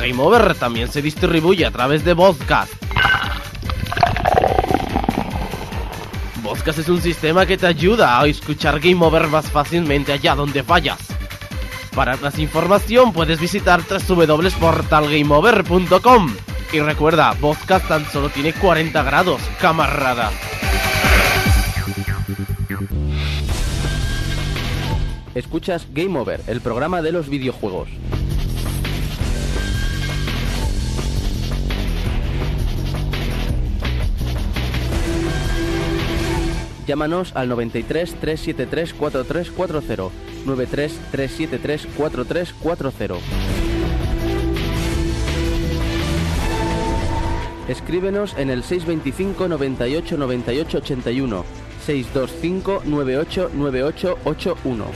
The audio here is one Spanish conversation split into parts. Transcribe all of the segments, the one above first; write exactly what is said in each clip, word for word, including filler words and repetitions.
Game Over también se distribuye a través de Vodcast. Vodcast es un sistema que te ayuda a escuchar Game Over más fácilmente allá donde vayas. Para más información puedes visitar doble u doble u doble u punto portal game over punto com. Y recuerda, Vodcast tan solo tiene cuarenta grados, camarada. Escuchas Game Over, el programa de los videojuegos. Llámanos al noventa y tres, trescientos setenta y tres, cuarenta y tres cuarenta, noventa y tres, trescientos setenta y tres, cuarenta y tres cuarenta. Escríbenos en el seiscientos veinticinco, noventa y ocho, noventa y ocho, ochenta y uno, seiscientos veinticinco, noventa y ocho, noventa y ocho, ochenta y uno.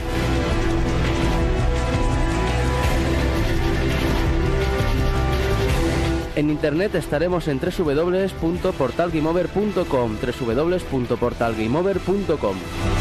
En internet estaremos en doble u doble u doble u punto portal game over punto com, doble u doble u doble u punto portal game over punto com.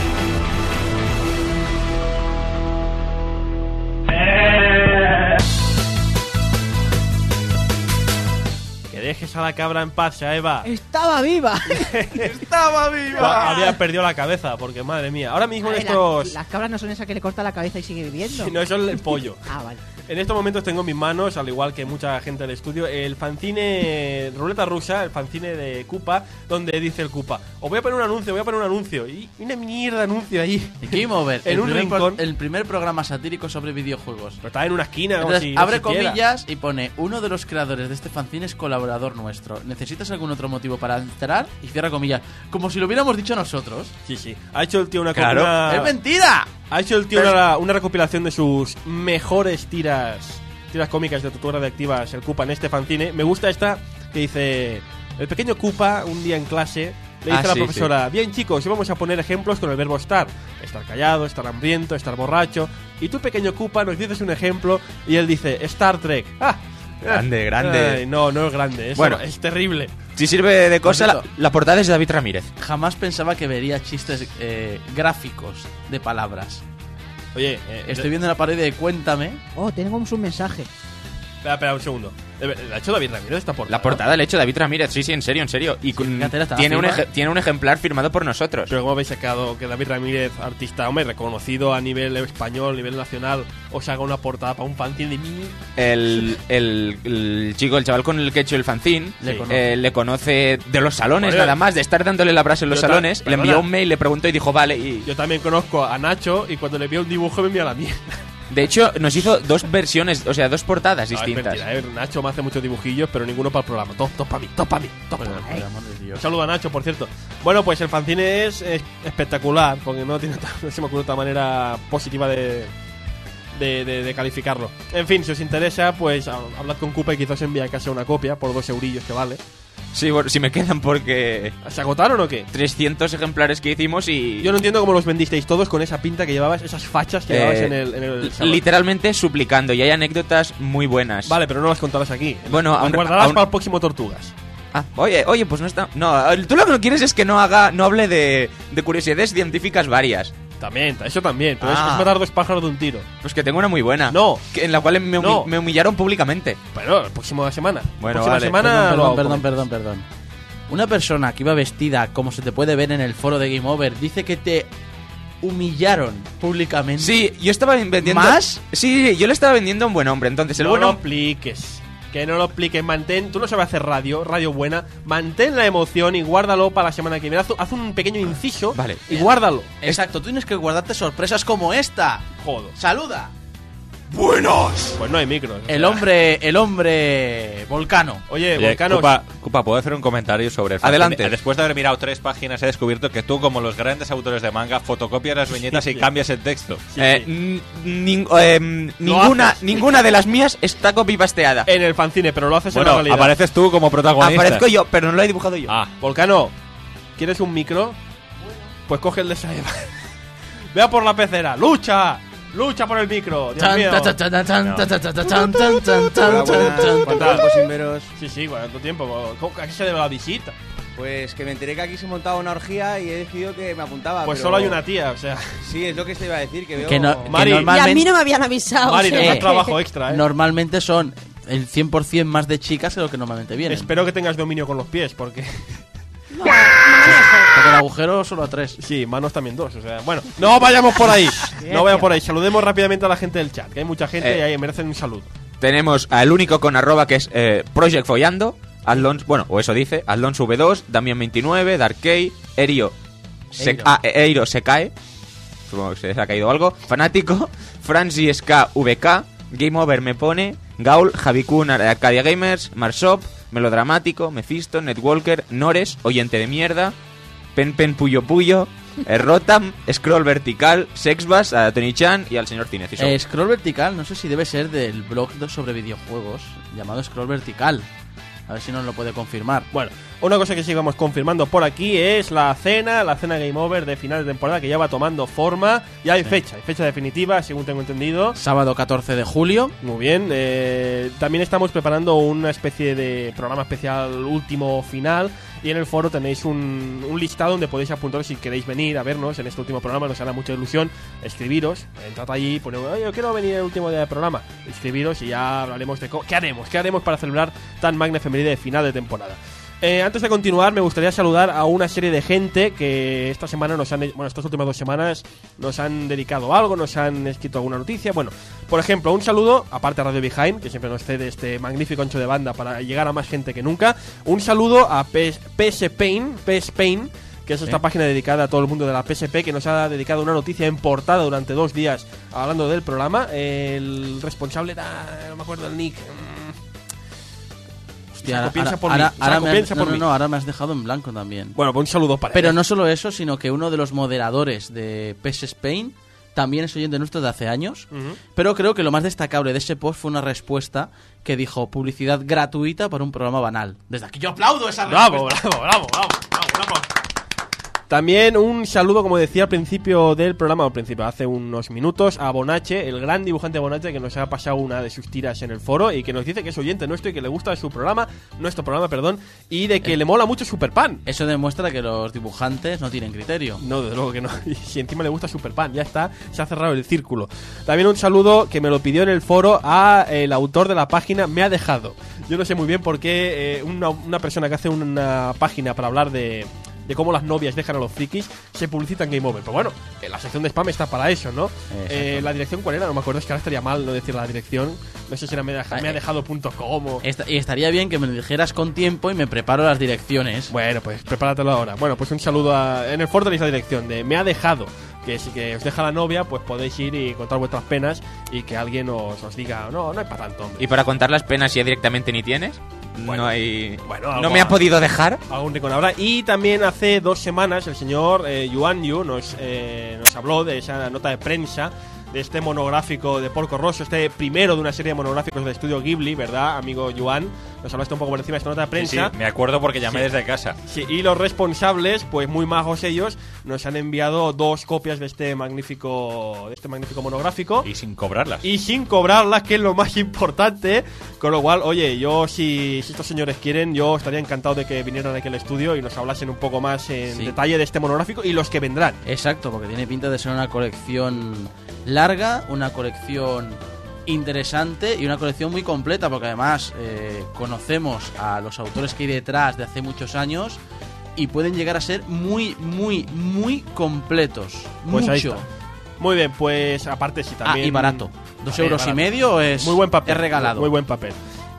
Que dejes a la cabra en paz, Eva. ¡Estaba viva! ¡Estaba viva! Había perdido la cabeza, porque madre mía. Ahora mismo en estos... La, las cabras no son esas que le corta la cabeza y sigue viviendo. No, eso es el pollo. Ah, vale. En estos momentos tengo en mis manos, al igual que mucha gente del estudio, el fanzine Ruleta Rusa, el fanzine de Koopa, donde dice el Koopa: os voy a poner un anuncio, voy a poner un anuncio. Y una mierda de anuncio ahí. Game Over, en el, un primer rincón. pro, el primer programa satírico sobre videojuegos. Pero está en una esquina. Entonces, como si no abre existiera. comillas y pone: uno de los creadores de este fanzine es colaborador nuestro. ¿Necesitas algún otro motivo para entrar? Y cierra comillas. Como si lo hubiéramos dicho nosotros. Sí, sí. Ha hecho el tío una... Claro. una... ¡Es mentira! Ha hecho el tío Pero... una, una recopilación de sus mejores tiras... tiras cómicas de tortugas radioactivas, el Koopa en este fanzine. Me gusta esta que dice: el pequeño Koopa un día en clase le dice ah, a la sí, profesora: sí. bien chicos, hoy vamos a poner ejemplos con el verbo estar. Estar callado, estar hambriento, estar borracho. Y tú, pequeño Koopa, nos dices un ejemplo. Y él dice: Star Trek. ¡Ah! Grande, grande. Ay, no, no es grande, eso bueno, es terrible. Si sirve de cosa, la, la portada es de David Ramírez. Jamás pensaba que vería chistes eh, gráficos de palabras. Oye, eh, estoy viendo la pared de Cuéntame. Oh, tenemos un mensaje. Espera, espera, un segundo. ¿La ha hecho David Ramírez esta portada? La portada la ha hecho David Ramírez, sí, sí, en serio, en serio. Y con, tiene, un ej- tiene un ejemplar firmado por nosotros. Pero ¿cómo habéis sacado que David Ramírez, artista, hombre, reconocido a nivel español, a nivel nacional, os haga una portada para un fanzine de mí? El, el, el chico, el chaval con el que he hecho el fanzine, le, sí. conoce. Eh, le conoce de los salones, Bueno, nada más, de estar dándole el abrazo en los salones. Le envió un mail, le preguntó y dijo, vale. Y... Yo también conozco a Nacho y cuando le vio un dibujo me envió a la mierda. De hecho, nos hizo dos versiones, o sea, dos portadas no, distintas. Es mentira, ¿eh? Nacho me hace muchos dibujillos, pero ninguno para el programa. Todos todo para mí, todos para mí, todos para mí. Un saludo a Nacho, por cierto. Bueno, pues el fanzine es, es espectacular, porque no, tiene, no se me ocurre otra manera positiva de, de, de, de calificarlo. En fin, si os interesa, pues hablad con Koopa y quizás envíe a casa una copia por dos eurillos que vale. Sí, bueno, si me quedan porque... ¿Se agotaron o qué? trescientos ejemplares que hicimos y... Yo no entiendo cómo los vendisteis todos con esa pinta que llevabas, esas fachas que eh, llevabas en el, en el salón. Literalmente suplicando, y hay anécdotas muy buenas. Vale, pero no las contarás aquí. Bueno, las aún, guardarás aún... para el próximo Tortugas. Ah, oye, oye, pues no está... No, tú lo que no quieres es que no haga, no hable de, de curiosidades científicas varias. También, eso también, pero ah. es, es matar dos pájaros de un tiro. Pues que tengo una muy buena. No. Que, en la cual me, humi no. me humillaron públicamente. Pero la próxima semana. Bueno, próxima vale. semana Perdón, lo perdón, perdón, perdón, perdón. Una persona que iba vestida como se te puede ver en el foro de Game Over dice que te humillaron públicamente. Sí, yo estaba vendiendo... ¿Más? Sí, yo le estaba vendiendo a un buen hombre, entonces el no bueno... lo expliques. Que no lo expliques, mantén, tú no sabes hacer radio, radio buena, mantén la emoción y guárdalo para la semana que viene. Haz, haz un pequeño inciso vale. y guárdalo. Exacto, tú tienes que guardarte sorpresas como esta. Joder. ¡Saluda! ¡Buenos! Pues no hay micros. O sea. El hombre, el hombre volcano. Oye, Oye Volcano. Koopa, Koopa, ¿puedo hacer un comentario sobre el fanzine? Adelante. Después de haber mirado tres páginas he descubierto que tú, como los grandes autores de manga, fotocopias las viñetas Sí, y sí. cambias el texto. Sí, Eh, sí. nin- eh, ninguna, haces. ninguna de las mías está copy-pasteada. En el fanzine, pero lo haces Bueno, en la realidad. apareces tú como protagonista. Aparezco yo, pero no lo he dibujado yo. Ah, Volcano, ¿quieres un micro? Pues coge el de Saeva. Ve a por la pecera. ¡Lucha! ¡Lucha por el micro! ¡Dios mío! ¿Cuánto tiempo sin veros? Sí, sí, ¿cuánto tiempo? ¿Cómo- ¿A qué se debe la visita? Pues que me enteré que aquí se montaba una orgía y he decidido que me apuntaba. Pues pero- solo hay una tía, o sea... Sí, es lo que te iba a decir, que veo... Que no- que Mari. Y a normalmente- mí no me habían avisado. Mari, o te sea das que- trabajo extra, ¿eh? Normalmente son el cien por ciento más de chicas que lo que normalmente vienen. Espero que tengas dominio con los pies, porque... No, no manejo. Porque el agujero solo a tres. Sí, manos también dos, o sea, bueno, no vayamos por ahí, no vayamos por ahí, saludemos rápidamente a la gente del chat, que hay mucha gente Eh. y ahí merecen un saludo. Tenemos al único con arroba que es eh, Project Follando, Alonso, bueno, o eso dice, Alonso V dos, Damián veintinueve, Darkey, Erio, se, Eiro. ah, eh, Eiro se cae, supongo que se les ha caído algo, Fanático, Francis K V K, Game Over me pone, Gaul, Javikun, Arcadia Gamers, Marshop, Melodramático, Mephisto, Netwalker, Nores, Oyente de Mierda, Pen Pen Puyo Puyo, eh, Rotam, Scroll Vertical, Sexbas, a Tony Chan y al señor Cineciso. Eh, Scroll Vertical, no sé si debe ser del blog de- sobre videojuegos llamado Scroll Vertical. A ver si nos lo puede confirmar. Bueno, una cosa que sigamos confirmando por aquí es la cena, la cena Game Over de final de temporada que ya va tomando forma. Ya hay fecha, hay fecha definitiva, según tengo entendido. Sábado catorce de julio. Muy bien, eh, también estamos preparando una especie de programa especial último final. Y en el foro tenéis un, un listado donde podéis apuntaros si queréis venir a vernos en este último programa. Nos hará mucha ilusión escribiros. Entrad allí y poned, oye, yo quiero venir el último día del programa. Escribiros y ya hablaremos de co- qué haremos, qué haremos para celebrar tan magna efeméride de final de temporada. Eh, antes de continuar, me gustaría saludar a una serie de gente que esta semana nos han, bueno, estas últimas dos semanas nos han dedicado algo, nos han escrito alguna noticia. Bueno, por ejemplo, un saludo, aparte a Radio Behind, que siempre nos cede este magnífico ancho de banda para llegar a más gente que nunca. Un saludo a P S Pain, P S Pain, que es esta Sí. página dedicada a todo el mundo de la P S P, que nos ha dedicado una noticia en portada durante dos días hablando del programa. El responsable era, no me acuerdo el nick. Hostia, Saco, ahora, piensa por ahora- mí, ahora Saco, me has- piensa no, por no, mí. no, ahora me has dejado en blanco también. Bueno, pues un saludo para Pero él. no solo eso, sino que uno de los moderadores de P E S Spain también es oyente nuestro de hace años. Ujú. Pero creo que lo más destacable de ese post fue una respuesta que dijo publicidad gratuita para un programa banal. Desde aquí yo aplaudo esa Bravo, respuesta. bravo, bravo, bravo, bravo, bravo. También un saludo, como decía al principio del programa, al principio, hace unos minutos, a Bonache, el gran dibujante Bonache, que nos ha pasado una de sus tiras en el foro y que nos dice que es oyente nuestro y que le gusta su programa, nuestro programa, perdón, y de que le mola mucho Superpan. Eso demuestra que los dibujantes no tienen criterio. No, desde luego que no. Y si encima le gusta Superpan, ya está, se ha cerrado el círculo. También un saludo que me lo pidió en el foro a el autor de la página Me ha dejado. Yo no sé muy bien por qué eh, una, una persona que hace una página para hablar de, de cómo las novias dejan a los frikis se publicita en Game Over. Pero bueno, eh, la sección de spam está para eso, ¿no? Eh, la dirección, ¿cuál era? No me acuerdo, es que ahora estaría mal no decir la dirección. No sé si era me ha dejado punto com o... Esta- y estaría bien que me lo dijeras con tiempo y me preparo las direcciones. Bueno, pues prepáratelo ahora. Bueno, pues un saludo a... En el foro tenéis la dirección de Me ha dejado. Que si que os deja la novia, pues podéis ir y contar vuestras penas y que alguien os, os diga, no, no hay para tanto, hombre. Y para contar las penas ya directamente ni tienes, Bueno, no hay... bueno, no algo me ha a- podido dejar. Algún rincón habrá. Y también hace dos semanas el señor eh, Yuan Yu nos, eh, nos habló de esa nota de prensa de este monográfico de Porco Rosso, este primero de una serie de monográficos del estudio Ghibli, ¿verdad, amigo Yuan? Nos hablaste un poco por encima de esta nota de Sí, sí, prensa. me acuerdo porque llamé Sí. desde casa. Sí, y los responsables, pues muy majos ellos, nos han enviado dos copias de este magnífico, de este magnífico monográfico. Y sin cobrarlas. Y sin cobrarlas, que es lo más importante. Con lo cual, oye, yo si, si estos señores quieren, yo estaría encantado de que vinieran aquí al estudio y nos hablasen un poco más en Sí. detalle de este monográfico y los que vendrán. Exacto, porque tiene pinta de ser una colección larga, una colección interesante y una colección muy completa, porque además eh, conocemos a los autores que hay detrás de hace muchos años y pueden llegar a ser muy, muy, muy completos. Pues ahí Mucho. está. Muy bien, pues aparte si también... Ah, y barato. Dos También euros y barato. medio es, Muy buen papel. es regalado. Muy buen papel.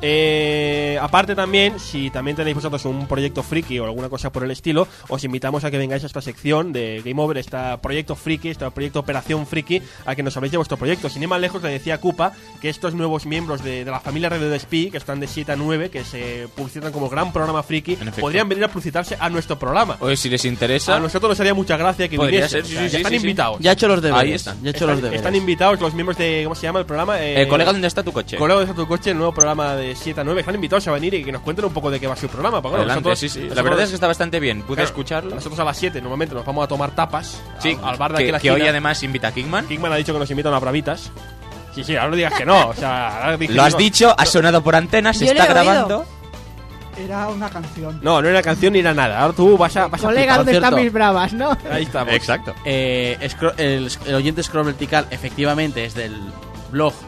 Eh, aparte también, si también tenéis vosotros un proyecto friki o alguna cosa por el estilo, os invitamos a que vengáis a esta sección de Game Over, este proyecto friki, este proyecto Operación Friki, a que nos habléis de vuestro proyecto. Sin ir más lejos, le decía a Cupa que estos nuevos miembros de, de la familia Radio Despí, que están de siete a nueve, que se publicitan como gran programa friki, En efecto. podrían venir a publicitarse a nuestro programa. Oye, si les interesa... A nosotros nos haría mucha gracia que Podría viniesen. ser, sí, O sea, sí, ya sí, están sí, sí. invitados. Ya he hecho los deberes. Ahí están. Ya he hecho están, los deberes. están invitados los miembros de... ¿Cómo se llama el programa? Eh, Eh, colega, ¿dónde está tu coche? Colega de tu coche, el nuevo programa de siete a nueve. Están invitados a venir y que nos cuenten un poco de qué va su programa. Porque, bueno, Adelante, nosotros- sí, sí. La nosotros- verdad es que está bastante bien. Pude claro, escucharlo. Nosotros a las siete normalmente nos vamos a tomar tapas Sí, al, al bar de aquí que, a la que hoy esquina. además invita a Kingman. Kingman ha dicho que nos invitan a bravitas. Sí, sí, ahora no digas que no. O sea, ahora dije Lo has no. dicho, ha sonado por antena, se Yo está le he oído. grabando. Era una canción. No, no era canción ni era nada. Ahora tú vas a. Vas a Colega, flipar. ¿dónde cierto. están mis bravas, no? Ahí estamos. Exacto. Eh, scro- el, el oyente Scroll Vertical efectivamente es del blog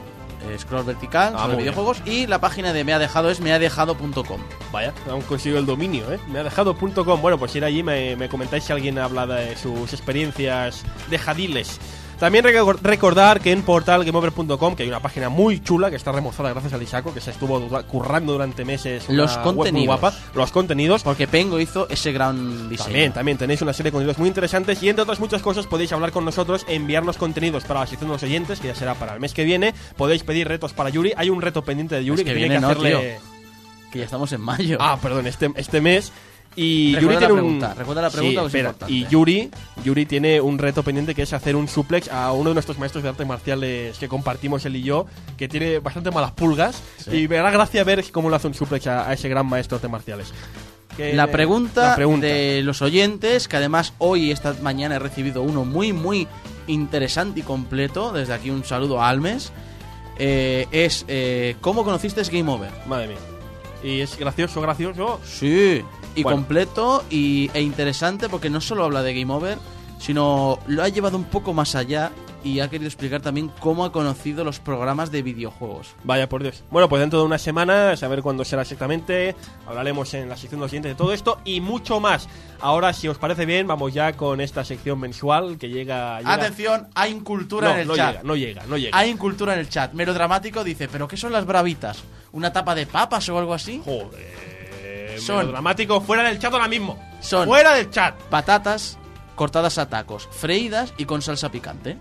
eh, scroll vertical Ah, sobre muy videojuegos. Y la página de me ha dejado es me ha dejado punto com. Vaya, aún consigo el dominio, ¿eh? Me ha dejado punto com. Bueno, pues ir allí me, me comentáis si alguien habla de sus experiencias dejadiles. También rec- recordar que en portal game over punto com, que hay una página muy chula que está remozada gracias a Lisaco, que se estuvo du- currando durante meses. Una Los web muy contenidos. guapa. Los contenidos. Porque Pengo hizo ese gran diseño. También, también tenéis una serie de contenidos muy interesantes y entre otras muchas cosas podéis hablar con nosotros, enviarnos contenidos para la sección de los oyentes, que ya será para el mes que viene. Podéis pedir retos para Yuri. Hay un reto pendiente de Yuri Es que que, tiene viene, que no, hacerle... Que ya estamos en mayo. Ah, perdón, este, este mes. Y Recuerda Yuri la tiene pregunta, un... recuerda la pregunta, que es espera. importante. Y Yuri, Yuri tiene un reto pendiente que es hacer un suplex a uno de nuestros maestros de artes marciales que compartimos él y yo, que tiene bastante malas pulgas. Sí. Y me hará gracia ver cómo le hace un suplex a, a ese gran maestro de artes marciales. Que- La pregunta, la pregunta. de los oyentes, que además hoy, esta mañana, he recibido uno muy, muy interesante y completo. Desde aquí un saludo a Almes. Eh, es, eh, ¿cómo conociste Game Over? Madre mía. Y es gracioso, gracioso. Sí, y Bueno. completo y, e interesante porque no solo habla de Game Over, sino lo ha llevado un poco más allá y ha querido explicar también cómo ha conocido los programas de videojuegos. Vaya por Dios. Bueno, pues dentro de una semana, a saber cuándo será exactamente, hablaremos en la sección de los siguientes de todo esto y mucho más. Ahora, si os parece bien, vamos ya con esta sección mensual que llega... llega- Atención, hay incultura no, en el no chat. llega, no llega, no llega. Hay incultura en el chat. Melodramático dice, ¿pero qué son las bravitas? ¿Una tapa de papas o algo así? Joder, Son- dramático, fuera del chat ahora mismo. Son- Fuera del chat. Patatas cortadas a tacos, freídas y con salsa picante.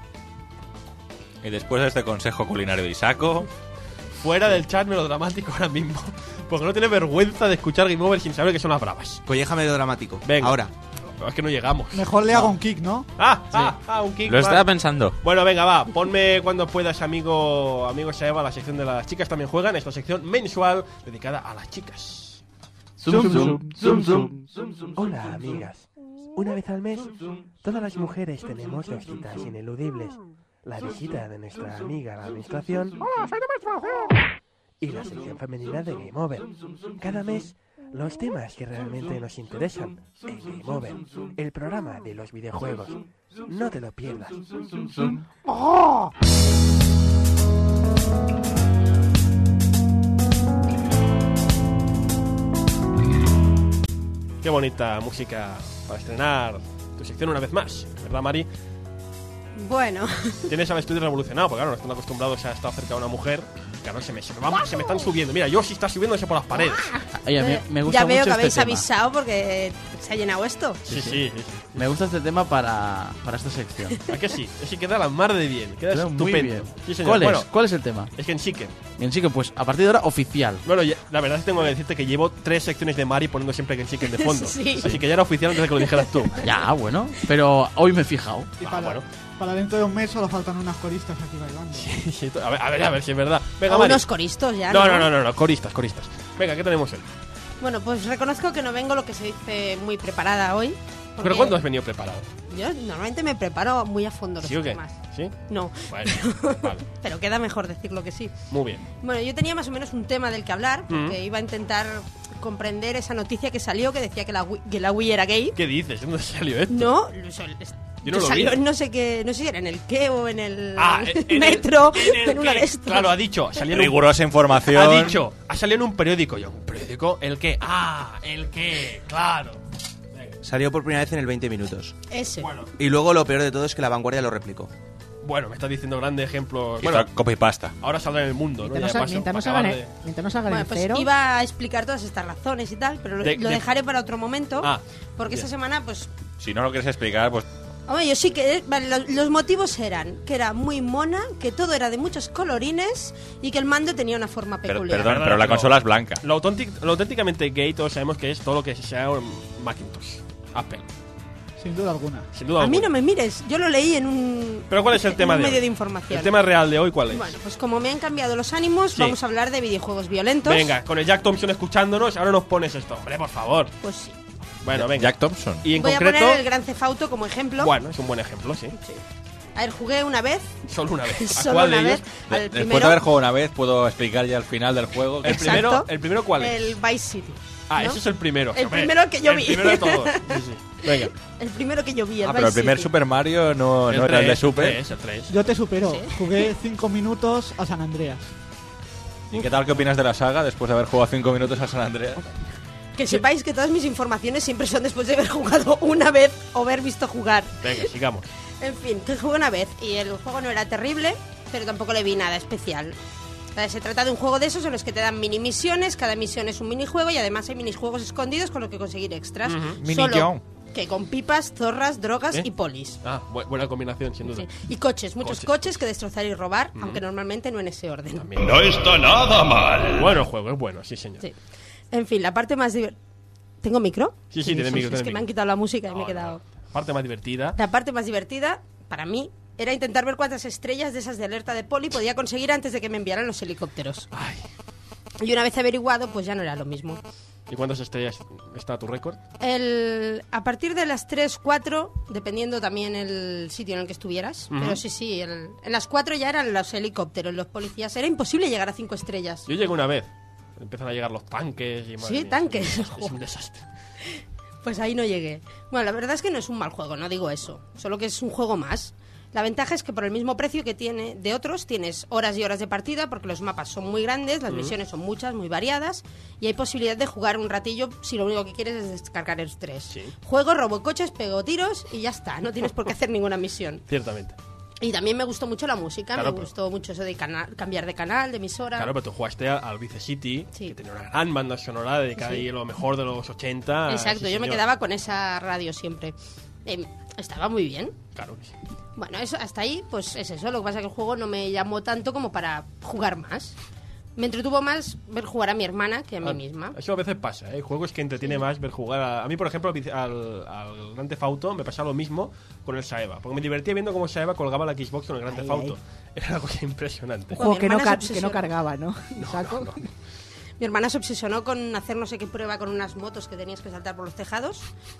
Y después de este consejo culinario de Isaco, Fuera del chat melodramático ahora mismo. Porque no tiene vergüenza de escuchar Game Over sin saber que son las bravas. Colleja melodramático. Venga. Ahora. Es que no llegamos. Mejor le hago un kick, ¿no? Ah, ah, ah, un kick. Lo va. estaba pensando. Bueno, venga, va, ponme cuando puedas, amigo, amigo Saeva, la sección de las chicas también juegan, esta sección mensual dedicada a las chicas. Hola, amigas. Una vez al mes, todas las mujeres tenemos dos citas ineludibles. La visita de nuestra amiga la administración y la sección femenina de Game Over. Cada mes, los temas que realmente nos interesan en Game Over, el programa de los videojuegos. No te lo pierdas. Qué bonita música para estrenar tu sección una vez más, ¿verdad, Mari? Bueno, Tienes al estudio revolucionado, porque claro, no están acostumbrados a estar cerca de una mujer. Claro, se me, se me, van- se me están subiendo. Mira, yo sí está subiéndose por las paredes. Oye, me, me gusta ya veo mucho que este habéis tema. avisado porque se ha llenado esto. Sí, sí, sí. Me gusta este tema para, para esta sección. ¿A que sí? Es que queda la mar de bien. Queda Queda muy estupendo. bien. Sí, señor. ¿Cuál es? Bueno, ¿Cuál es el tema? es que en Chicken. Bien, sí que pues a partir de ahora oficial. Bueno, ya- la verdad es que tengo que decirte que llevo tres secciones de Mari poniendo siempre Ken Chicken de fondo. Sí. Así que ya era oficial antes de que lo dijeras tú. Ya, bueno, pero hoy me he fijado. Y Ah, para, bueno. para dentro de un mes solo faltan unas coristas aquí bailando. Sí, sí, a, ver, a ver, a ver si es verdad. Venga, O Mari. unos coristos ya, No, ¿no? no, no, no, no, coristas, coristas. Venga, ¿qué tenemos hoy? Bueno, pues reconozco que no vengo lo que se dice muy preparada hoy. porque ¿Pero cuándo has venido preparado? Yo normalmente me preparo muy a fondo los ¿Sí o qué? temas. ¿Sí? No, Bueno, vale, pero queda mejor decirlo que sí. muy bien. Bueno, yo tenía más o menos un tema del que hablar, porque Mm. iba a intentar comprender esa noticia que salió que decía que la Wii, que la Wii era gay. ¿Qué dices? ¿Dónde salió esto? No, lo- es- Yo no que lo salió vi. en no sé qué, no sé si era en el qué o en el Ah, en el- metro, en el en una qué. de estas. Claro, ha dicho. Salió en un- rigurosa información. Ha dicho. Ha salido en un periódico. Yo, ¿un periódico? ¿El qué? Ah, el qué, claro. Salió por primera vez en el veinte minutos. Ese. Bueno, Y luego lo peor de todo es que la vanguardia lo replicó. bueno, me estás diciendo grandes ejemplos. Hizo Bueno, copia y pasta. ahora saldrá en el mundo, ¿no? Mientras Ya no, paso, mientras no para salgan acabar el, de- mientras no salgan Bueno, el pues cero. iba a explicar todas estas razones y tal, pero lo, De- lo de- dejaré para otro momento. Ah, porque bien. esta semana, pues. Si no lo quieres explicar, pues Hombre, yo sí que. Vale, los, los motivos eran que era muy mona, que todo era de muchos colorines y que el mando tenía una forma per- peculiar. perdón, pero la consola es blanca. Lo, auténtic- lo auténticamente gay todos sabemos que es todo lo que sea un Macintosh. Apple. Sin duda alguna. Sin duda A mí alguna. no me mires, yo lo leí en un. Pero ¿cuál es el en tema un de medio hoy? de información. El tema real de hoy, ¿cuál es? Bueno, pues como me han cambiado los ánimos, Sí. vamos a hablar de videojuegos violentos. Venga, con el Jack Thompson escuchándonos, ahora nos pones esto. Hombre, por favor. Pues sí. Bueno, venga. Jack Thompson. Y en Voy concreto. a poner el Gran Theft Auto como ejemplo. Bueno, es un buen ejemplo, sí. Sí. A ver, jugué una vez. Solo una vez. ¿A Solo cuál una de ellos? vez. De- Al después primero, de haber jugado una vez, puedo explicar ya el final del juego. El Exacto. primero, ¿El primero cuál es? el Vice City. Ah, ¿no? ese es el primero. El hombre. primero que yo vi. El primero de todos. Sí, sí. Venga. El primero que yo vi, el Ah, pero el Vice primer City. Super Mario no, no era el de tres, Super. tres, el tres. Yo te supero. Sí. Jugué cinco minutos a San Andreas. ¿Y qué tal, qué opinas de la saga después de haber jugado cinco minutos a San Andreas? Que sepáis que todas mis informaciones siempre son después de haber jugado una vez o haber visto jugar. Venga, sigamos. En fin, que jugué una vez y el juego no era terrible, pero tampoco le vi nada especial. O sea, se trata de un juego de esos en los que te dan mini misiones, cada misión es un minijuego y además hay minijuegos escondidos con los que conseguir extras. Mini Solo John. que con pipas, zorras, drogas ¿Eh? y polis. Ah, bu- buena combinación, sin duda. Sí. Y coches, muchos Coches. coches, que destrozar y robar, aunque normalmente no en ese orden. También. No está nada mal. Bueno juego, es bueno, sí, señor. Sí. En fin, la parte más divertida... ¿Tengo micro? Sí, sí, tiene micro, Es tiene que me micro. han quitado la música y me he No, quedado... no. Parte más divertida. La parte más divertida, para mí, era intentar ver cuántas estrellas de esas de alerta de poli podía conseguir antes de que me enviaran los helicópteros. Ay. Y una vez averiguado, pues ya no era lo mismo. ¿Y cuántas estrellas está tu récord? El, a partir de las tres, cuatro, dependiendo también el sitio en el que estuvieras, Ujú. pero sí, sí, el- en las cuatro ya eran los helicópteros, los policías. Era imposible llegar a cinco estrellas. Yo llegué una vez. Empiezan a llegar los tanques y madre Sí, mía, tanques. Es un desastre. Pues ahí no llegué. Bueno, la verdad es que no es un mal juego, no digo eso. Solo que es un juego más. La ventaja es que por el mismo precio que tiene de otros, tienes horas y horas de partida, porque los mapas son muy grandes, las misiones son muchas, muy variadas, y hay posibilidad de jugar un ratillo si lo único que quieres es descargar el estrés. Sí. Juego, robo coches, pego tiros y ya está. No tienes por qué hacer ninguna misión. Ciertamente. Y también me gustó mucho la música, Claro, me pero- gustó mucho eso de cana- cambiar de canal, de emisora. Claro, pero tú jugaste a- al Vice City, Sí. que tenía una gran banda sonora dedicada Sí. ahí a lo mejor de los ochenta. Exacto, sí, yo me señor. quedaba con esa radio siempre. Em, estaba muy bien. Claro que sí. Bueno, eso hasta ahí, pues es eso. Lo que pasa es que el juego no me llamó tanto como para jugar más. Me entretuvo más ver jugar a mi hermana que a mí Ah, misma. Eso a veces pasa, ¿eh? Hay juegos que entretiene más ver jugar a... A mí, por ejemplo, al, al Grand Theft Auto me pasaba lo mismo con el Saeva. Porque me divertía viendo cómo Saeva colgaba la Xbox con el Grand Theft Ay, Auto. Era una cosa impresionante. Bueno, Juego mi que no, hermana car- se que no obsesionó. cargaba, ¿no? Saco. Mi hermana se obsesionó con hacer no sé qué prueba con unas motos que tenías que saltar por los tejados.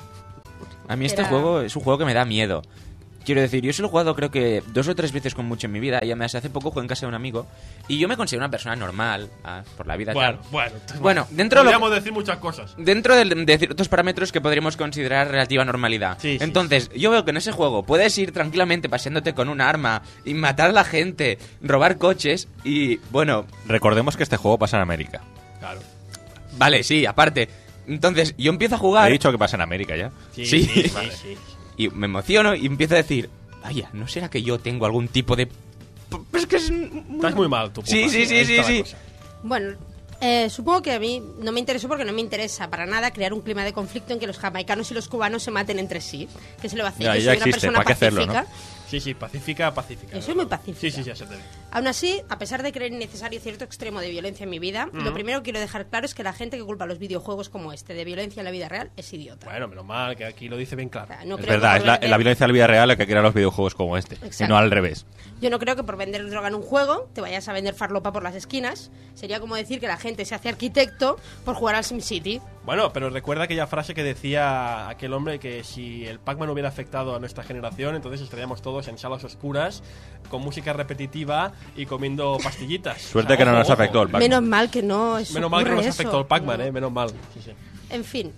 A mí este Era- juego es un juego que me da miedo. Quiero decir, yo solo he jugado creo que dos o tres veces con mucho en mi vida. Y además hace poco jugué en casa de un amigo. Y yo me considero una persona normal ah, por la vida. Bueno, tal. bueno. Bueno, dentro de lo- Podríamos decir muchas cosas. Dentro de, de ciertos parámetros que podríamos considerar relativa normalidad. Sí, sí, Entonces, yo veo que en ese juego puedes ir tranquilamente paseándote con un arma y matar a la gente, robar coches y, bueno, Recordemos que este juego pasa en América. Claro. vale, sí, aparte. Entonces, yo empiezo a jugar He dicho que pasa en América ya. Sí, Sí. sí, sí, sí. y me emociono y empiezo a decir, vaya, ¿no será que yo tengo algún tipo de... Pues es que es... Estás muy mal, tú. Sí, Pupa. sí, sí, Ahí sí, está la sí. cosa. Bueno, eh, supongo que a mí no me interesó porque no me interesa para nada crear un clima de conflicto en que los jamaicanos y los cubanos se maten entre sí. ¿Qué se le va a hacer? Ya, Yo ya soy existe, una persona ¿para qué hacerlo, pacífica. Sí, sí, pacífica, pacífica. Yo soy muy pacífica. Sí, sí, sí, ya se te ve. Aún así, a pesar de creer innecesario cierto extremo de violencia en mi vida, lo primero que quiero dejar claro es que la gente que culpa a los videojuegos como este de violencia en la vida real es idiota. Bueno, menos mal que aquí lo dice bien O claro. sea, no Es creo que verdad, por es la, vender- la violencia de la vida real la que crea los videojuegos como este. Y Exacto. no al revés. Yo no creo que por vender droga en un juego te vayas a vender farlopa por las esquinas. Sería como decir que la gente se hace arquitecto por jugar al SimCity. Bueno, pero recuerda aquella frase que decía aquel hombre que si el Pac-Man hubiera afectado a nuestra generación, entonces estaríamos todos en salas oscuras, con música repetitiva y comiendo pastillitas. Suerte O sea, que no ojo, nos ojo. afectó el Pac-Man. Menos mal que no es Menos mal que no nos ocurre afectó eso. el Pac-Man, No. eh, menos mal. Sí, sí. En fin,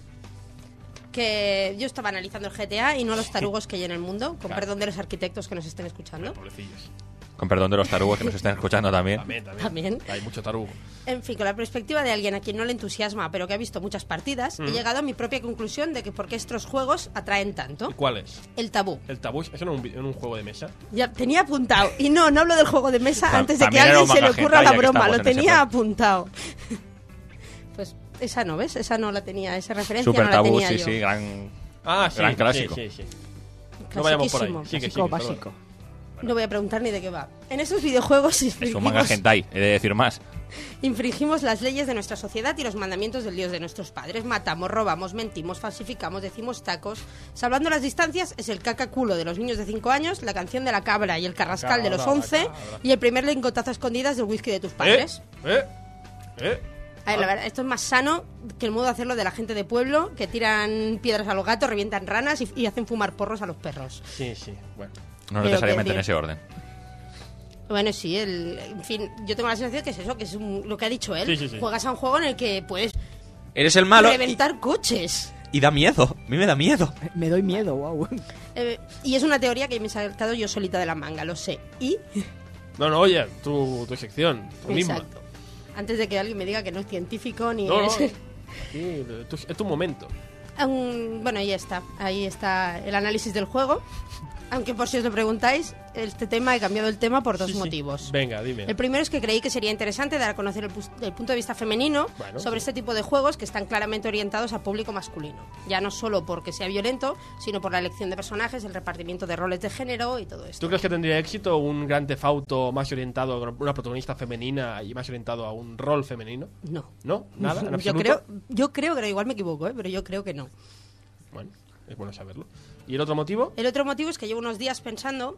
que yo estaba analizando el G T A y no los tarugos que hay en el mundo, con Claro. perdón de los arquitectos que nos estén escuchando. Pobrecillos. Con perdón de los tarugos que nos están escuchando también. También, también. También. Hay mucho tarugo. En fin, con la perspectiva de alguien a quien no le entusiasma, pero que ha visto muchas partidas, Mm. he llegado a mi propia conclusión de que por qué estos juegos atraen tanto. ¿Y cuál es? El tabú. ¿El tabú? ¿Eso no es un, vi- en un juego de mesa? Ya tenía apuntado. Y no, no hablo del juego de mesa Ta- antes de que también a era alguien un se le manga ocurra hentai, la ya que broma. estamos Lo en ese tenía plan. apuntado. Pues esa no, ¿ves? Esa no la tenía, esa referencia Super no la tabú, tenía sí, yo. sí, gran... Ah, sí. Gran clásico. Sí, sí, sí. No vayamos por ahí. Clasiquísimo. Sigue, Básico, sigue, perdón. básico. No voy a preguntar ni de qué va. En estos videojuegos Es un manga infringimos, hentai, he de decir más. infringimos las leyes de nuestra sociedad y los mandamientos del Dios de nuestros padres. Matamos, robamos, mentimos, falsificamos, decimos tacos. Salvando las distancias es el cacaculo de los niños de cinco años, la canción de la cabra y el carrascal de los Cabra, once cabra. y el primer lingotazo a escondidas del whisky de tus padres. ¿Eh? ¿Eh? ¿Eh? A ver, la verdad, esto es más sano que el modo de hacerlo de la gente de pueblo, que tiran piedras a los gatos, revientan ranas y, y hacen fumar porros a los perros. Sí, sí. Bueno. No Pero necesariamente que- en ese orden. Bueno, sí, el, en fin, yo tengo la sensación que es eso, que es un- lo que ha dicho él. Sí, sí, sí. Juegas a un juego en el que puedes Eres el malo reventar coches. y da miedo. A mí me da miedo. Me doy miedo, wow. Eh, y es una teoría que me he saltado yo solita de la manga, lo sé. Y, No, no, oye, tu, tu sección, tú misma. exacto, antes de que alguien me diga que no es científico ni No, no. es... Sí, tu- es tu momento. Un- bueno, ahí está. Ahí está el análisis del juego. Aunque por si os lo preguntáis, este tema he cambiado el tema por dos Sí, sí. motivos. Venga, dime. El primero es que creí que sería interesante dar a conocer el, pus- el punto de vista femenino Bueno, sobre este tipo de juegos que están claramente orientados a público masculino. Ya no solo porque sea violento, sino por la elección de personajes, el repartimiento de roles de género y todo esto. ¿Tú crees que tendría éxito un Grand Theft Auto más orientado a una protagonista femenina y más orientado a un rol femenino? No. ¿No? ¿Nada? ¿En yo absoluto? creo, yo creo que igual me equivoco, ¿eh? Pero yo creo que no. Bueno, es bueno saberlo. ¿Y el otro motivo? El otro motivo es que llevo unos días pensando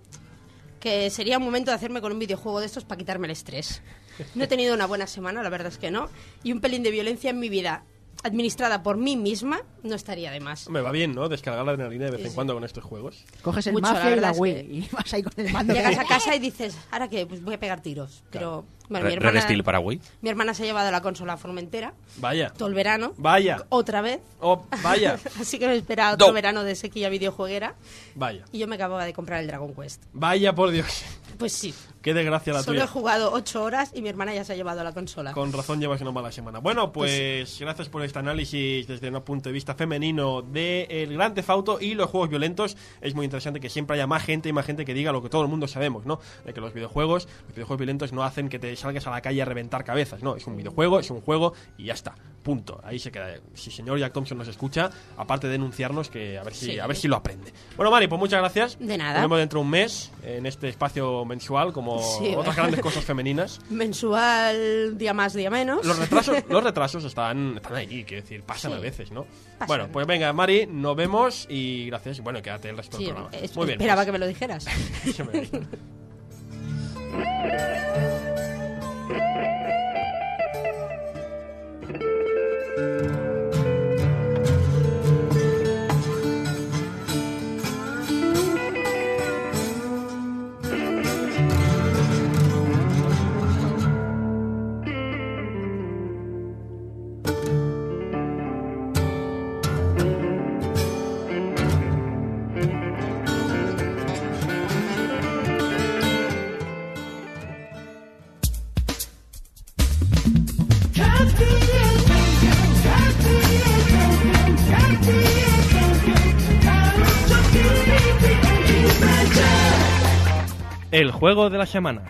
que sería un momento de hacerme con un videojuego de estos para quitarme el estrés. No he tenido una buena semana, la verdad es que no. Y un pelín de violencia en mi vida, administrada por mí misma, no estaría de más. Me va bien, ¿no? Descargar la adrenalina de vez Sí, en sí. cuando con estos juegos. Coges el Mucho, la Mafia y verdad la es Wii que- y vas ahí con el mando. Llegas a casa y dices, ¿ahora qué? Pues voy a pegar tiros. Pero, bueno, mi Red hermana, Steel para Wii. mi hermana se ha llevado la consola a Formentera Vaya. todo el verano. Vaya. Otra vez. Oh, vaya. Así que me espera otro No. verano de sequía videojueguera. Vaya. Y yo me acababa de comprar el Dragon Quest. Vaya, por Dios. Pues sí. Qué desgracia la Solo he tuya. jugado ocho horas y mi hermana ya se ha llevado la consola. Con razón llevas una mala semana. Bueno, pues gracias por este análisis desde un punto de vista femenino del Grand Theft Auto y los juegos violentos. Es muy interesante que siempre haya más gente y más gente que diga lo que todo el mundo sabemos, ¿no? De que los videojuegos, los videojuegos violentos no hacen que te salgas a la calle a reventar cabezas, no. Es un videojuego, es un juego y ya está. Punto. Ahí se queda. Si señor Jack Thompson nos escucha, aparte de denunciarnos, que a ver si, Sí. a ver si lo aprende. Bueno, Mari, pues muchas gracias. De nada. Nos vemos dentro de un mes en este espacio mensual como Sí, otras grandes cosas femeninas. Mensual, día más, día menos. Los retrasos, los retrasos están, están ahí, quiero decir, pasan Sí. a veces, ¿no? Pasan. Bueno, pues venga, Mari, nos vemos y gracias. Y bueno, quédate el resto Sí, del programa. es- Muy bien. esperaba pues. que me lo dijeras. Eso me dice. El juego de la semana.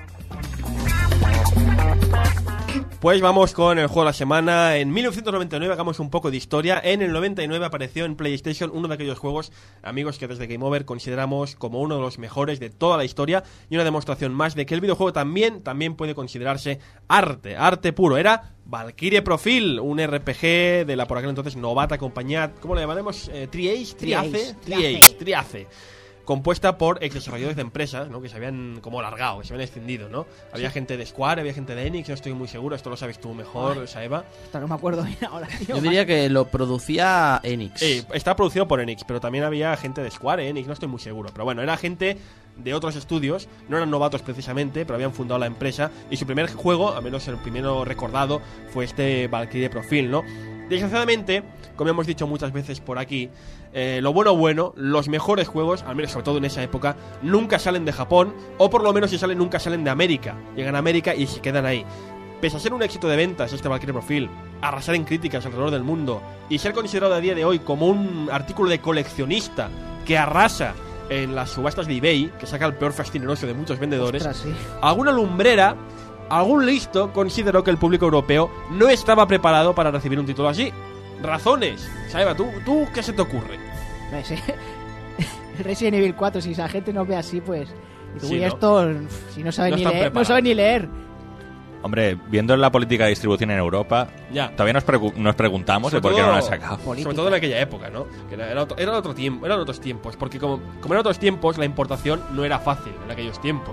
Pues vamos con el juego de la semana. En mil novecientos noventa y nueve hagamos un poco de historia. En el noventa y nueve apareció en PlayStation uno de aquellos juegos, amigos, que desde Game Over consideramos como uno de los mejores de toda la historia y una demostración más de que el videojuego también, también puede considerarse arte, arte puro. Era Valkyrie Profile, un R P G de la por aquel entonces novata compañía, ¿cómo le llamaremos? Eh, Triace, Triace, Triace, Triace. Compuesta por ex desarrolladores de empresas, ¿no? Que se habían como largado, que se habían extendido, ¿no? Había Sí. gente de Square, había gente de Enix, no estoy muy seguro, esto lo sabes tú mejor, Ay. Saeva. Hasta no me acuerdo bien ahora, tío. Yo diría que lo producía Enix. Eh, está producido por Enix, pero también había gente de Square, Enix, no estoy muy seguro. Pero bueno, era gente de otros estudios, no eran novatos precisamente, pero habían fundado la empresa. Y su primer juego, al menos el primero recordado, fue este Valkyrie Profile, ¿no? Desgraciadamente, como hemos dicho muchas veces por aquí, eh, lo bueno bueno, los mejores juegos, al menos sobre todo en esa época, nunca salen de Japón, o por lo menos si salen, nunca salen de América. Llegan a América y se quedan ahí. Pese a ser un éxito de ventas este Valkyrie Profile, arrasar en críticas alrededor del mundo y ser considerado a día de hoy como un artículo de coleccionista que arrasa en las subastas de eBay, que saca el peor fastineroso de muchos vendedores, Ostras, sí. alguna lumbrera, algún listo consideró que el público europeo no estaba preparado para recibir un título así. Razones. Saeva, ¿tú, tú qué se te ocurre? No sé. Resident Evil cuatro, si esa gente nos ve así, pues... Y tú, Sí, y ¿no? esto, si no sabe No ni están leer, no preparados. sabe ni leer. Hombre, viendo la política de distribución en Europa, Ya. todavía nos, pregu- nos preguntamos de Sobre por qué no todo- la han sacado. Política. Sobre todo en aquella época, ¿no? Que era, era otro, era otro tiempo, eran otros tiempos, porque como, como eran otros tiempos, la importación no era fácil en aquellos tiempos.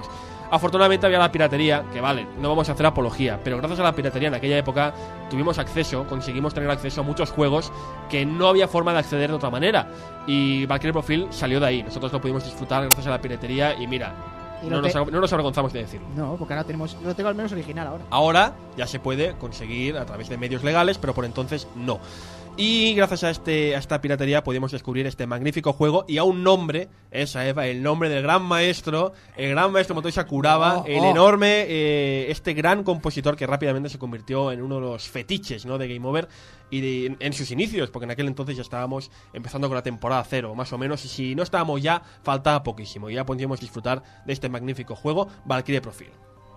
Afortunadamente había la piratería, que vale, no vamos a hacer apología, pero gracias a la piratería en aquella época tuvimos acceso, conseguimos tener acceso a muchos juegos que no había forma de acceder de otra manera. Y Valkyrie Profile salió de ahí. Nosotros lo pudimos disfrutar gracias a la piratería y mira, Y no lo nos, que- no nos avergonzamos de decirlo. No, porque ahora tenemos. Lo tengo al menos original ahora. Ahora ya se puede conseguir a través de medios legales, pero por entonces no. Y gracias a este a esta piratería pudimos descubrir este magnífico juego y a un nombre, esa Eva, el nombre del gran maestro, el gran maestro Motoi Sakuraba, Oh, el oh. enorme, eh, este gran compositor que rápidamente se convirtió en uno de los fetiches, ¿no?, de Game Over y de- en sus inicios, porque en aquel entonces ya estábamos empezando con la temporada cero, más o menos, y si no estábamos ya, faltaba poquísimo, y ya podíamos disfrutar de este magnífico juego, Valkyrie Profile.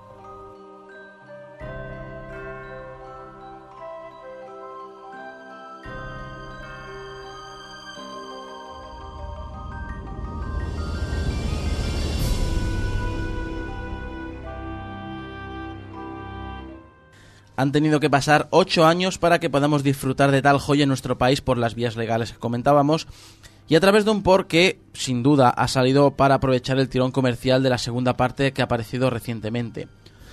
Han tenido que pasar ocho años para que podamos disfrutar de tal joya en nuestro país por las vías legales que comentábamos y a través de un port que, sin duda, ha salido para aprovechar el tirón comercial de la segunda parte que ha aparecido recientemente.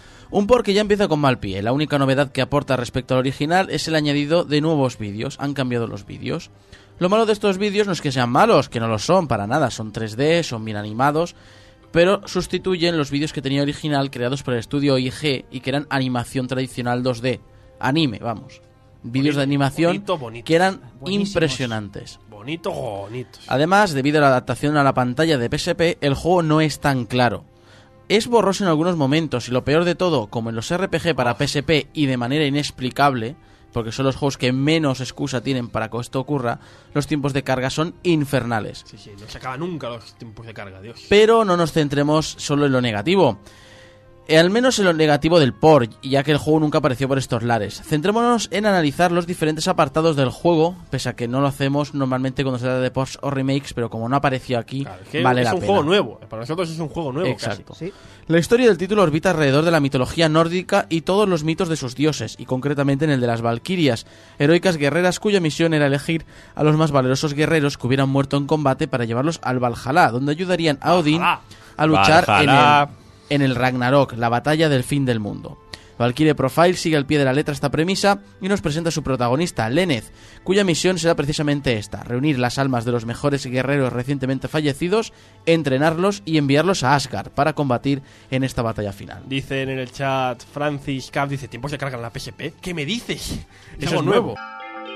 Un port que ya empieza con mal pie. La única novedad que aporta respecto al original es el añadido de nuevos vídeos. Han cambiado los vídeos. Lo malo de estos vídeos no es que sean malos, que no lo son para nada. Son tres D, son bien animados, pero sustituyen los vídeos que tenía original creados por el estudio I G y que eran animación tradicional dos D. Anime, vamos. Vídeos de animación bonito, bonito. que eran Buenísimos. impresionantes. Bonito, bonito. Además, debido a la adaptación a la pantalla de P S P, el juego no es tan claro. Es borroso en algunos momentos y lo peor de todo, como en los R P G para P S P y de manera inexplicable, porque son los juegos que menos excusa tienen para que esto ocurra, los tiempos de carga son infernales. Sí, sí, no se acaba nunca los tiempos de carga, Dios. Pero no nos centremos solo en lo negativo. Eh, al menos en lo negativo del port, ya que el juego nunca apareció por estos lares. Centrémonos en analizar los diferentes apartados del juego, pese a que no lo hacemos normalmente cuando se trata de ports o remakes, pero como no apareció aquí, Claro, es que vale es la un pena. juego nuevo. Para nosotros es un juego nuevo. Exacto. Casi. Sí. La historia del título orbita alrededor de la mitología nórdica y todos los mitos de sus dioses, y concretamente en el de las Valquirias, heroicas guerreras cuya misión era elegir a los más valerosos guerreros que hubieran muerto en combate para llevarlos al Valhalla, donde ayudarían a Odín Valhalla. a luchar en Valhalla. el, en el Ragnarok, la batalla del fin del mundo. Valkyrie Profile sigue al pie de la letra esta premisa y nos presenta a su protagonista, Lenneth, cuya misión será precisamente esta: reunir las almas de los mejores guerreros recientemente fallecidos, entrenarlos y enviarlos a Asgard para combatir en esta batalla final. Dicen en el chat Francis Cap, dice, ¿tiempos de carga en la P S P? ¿Qué me dices? Es Eso algo es nuevo. nuevo.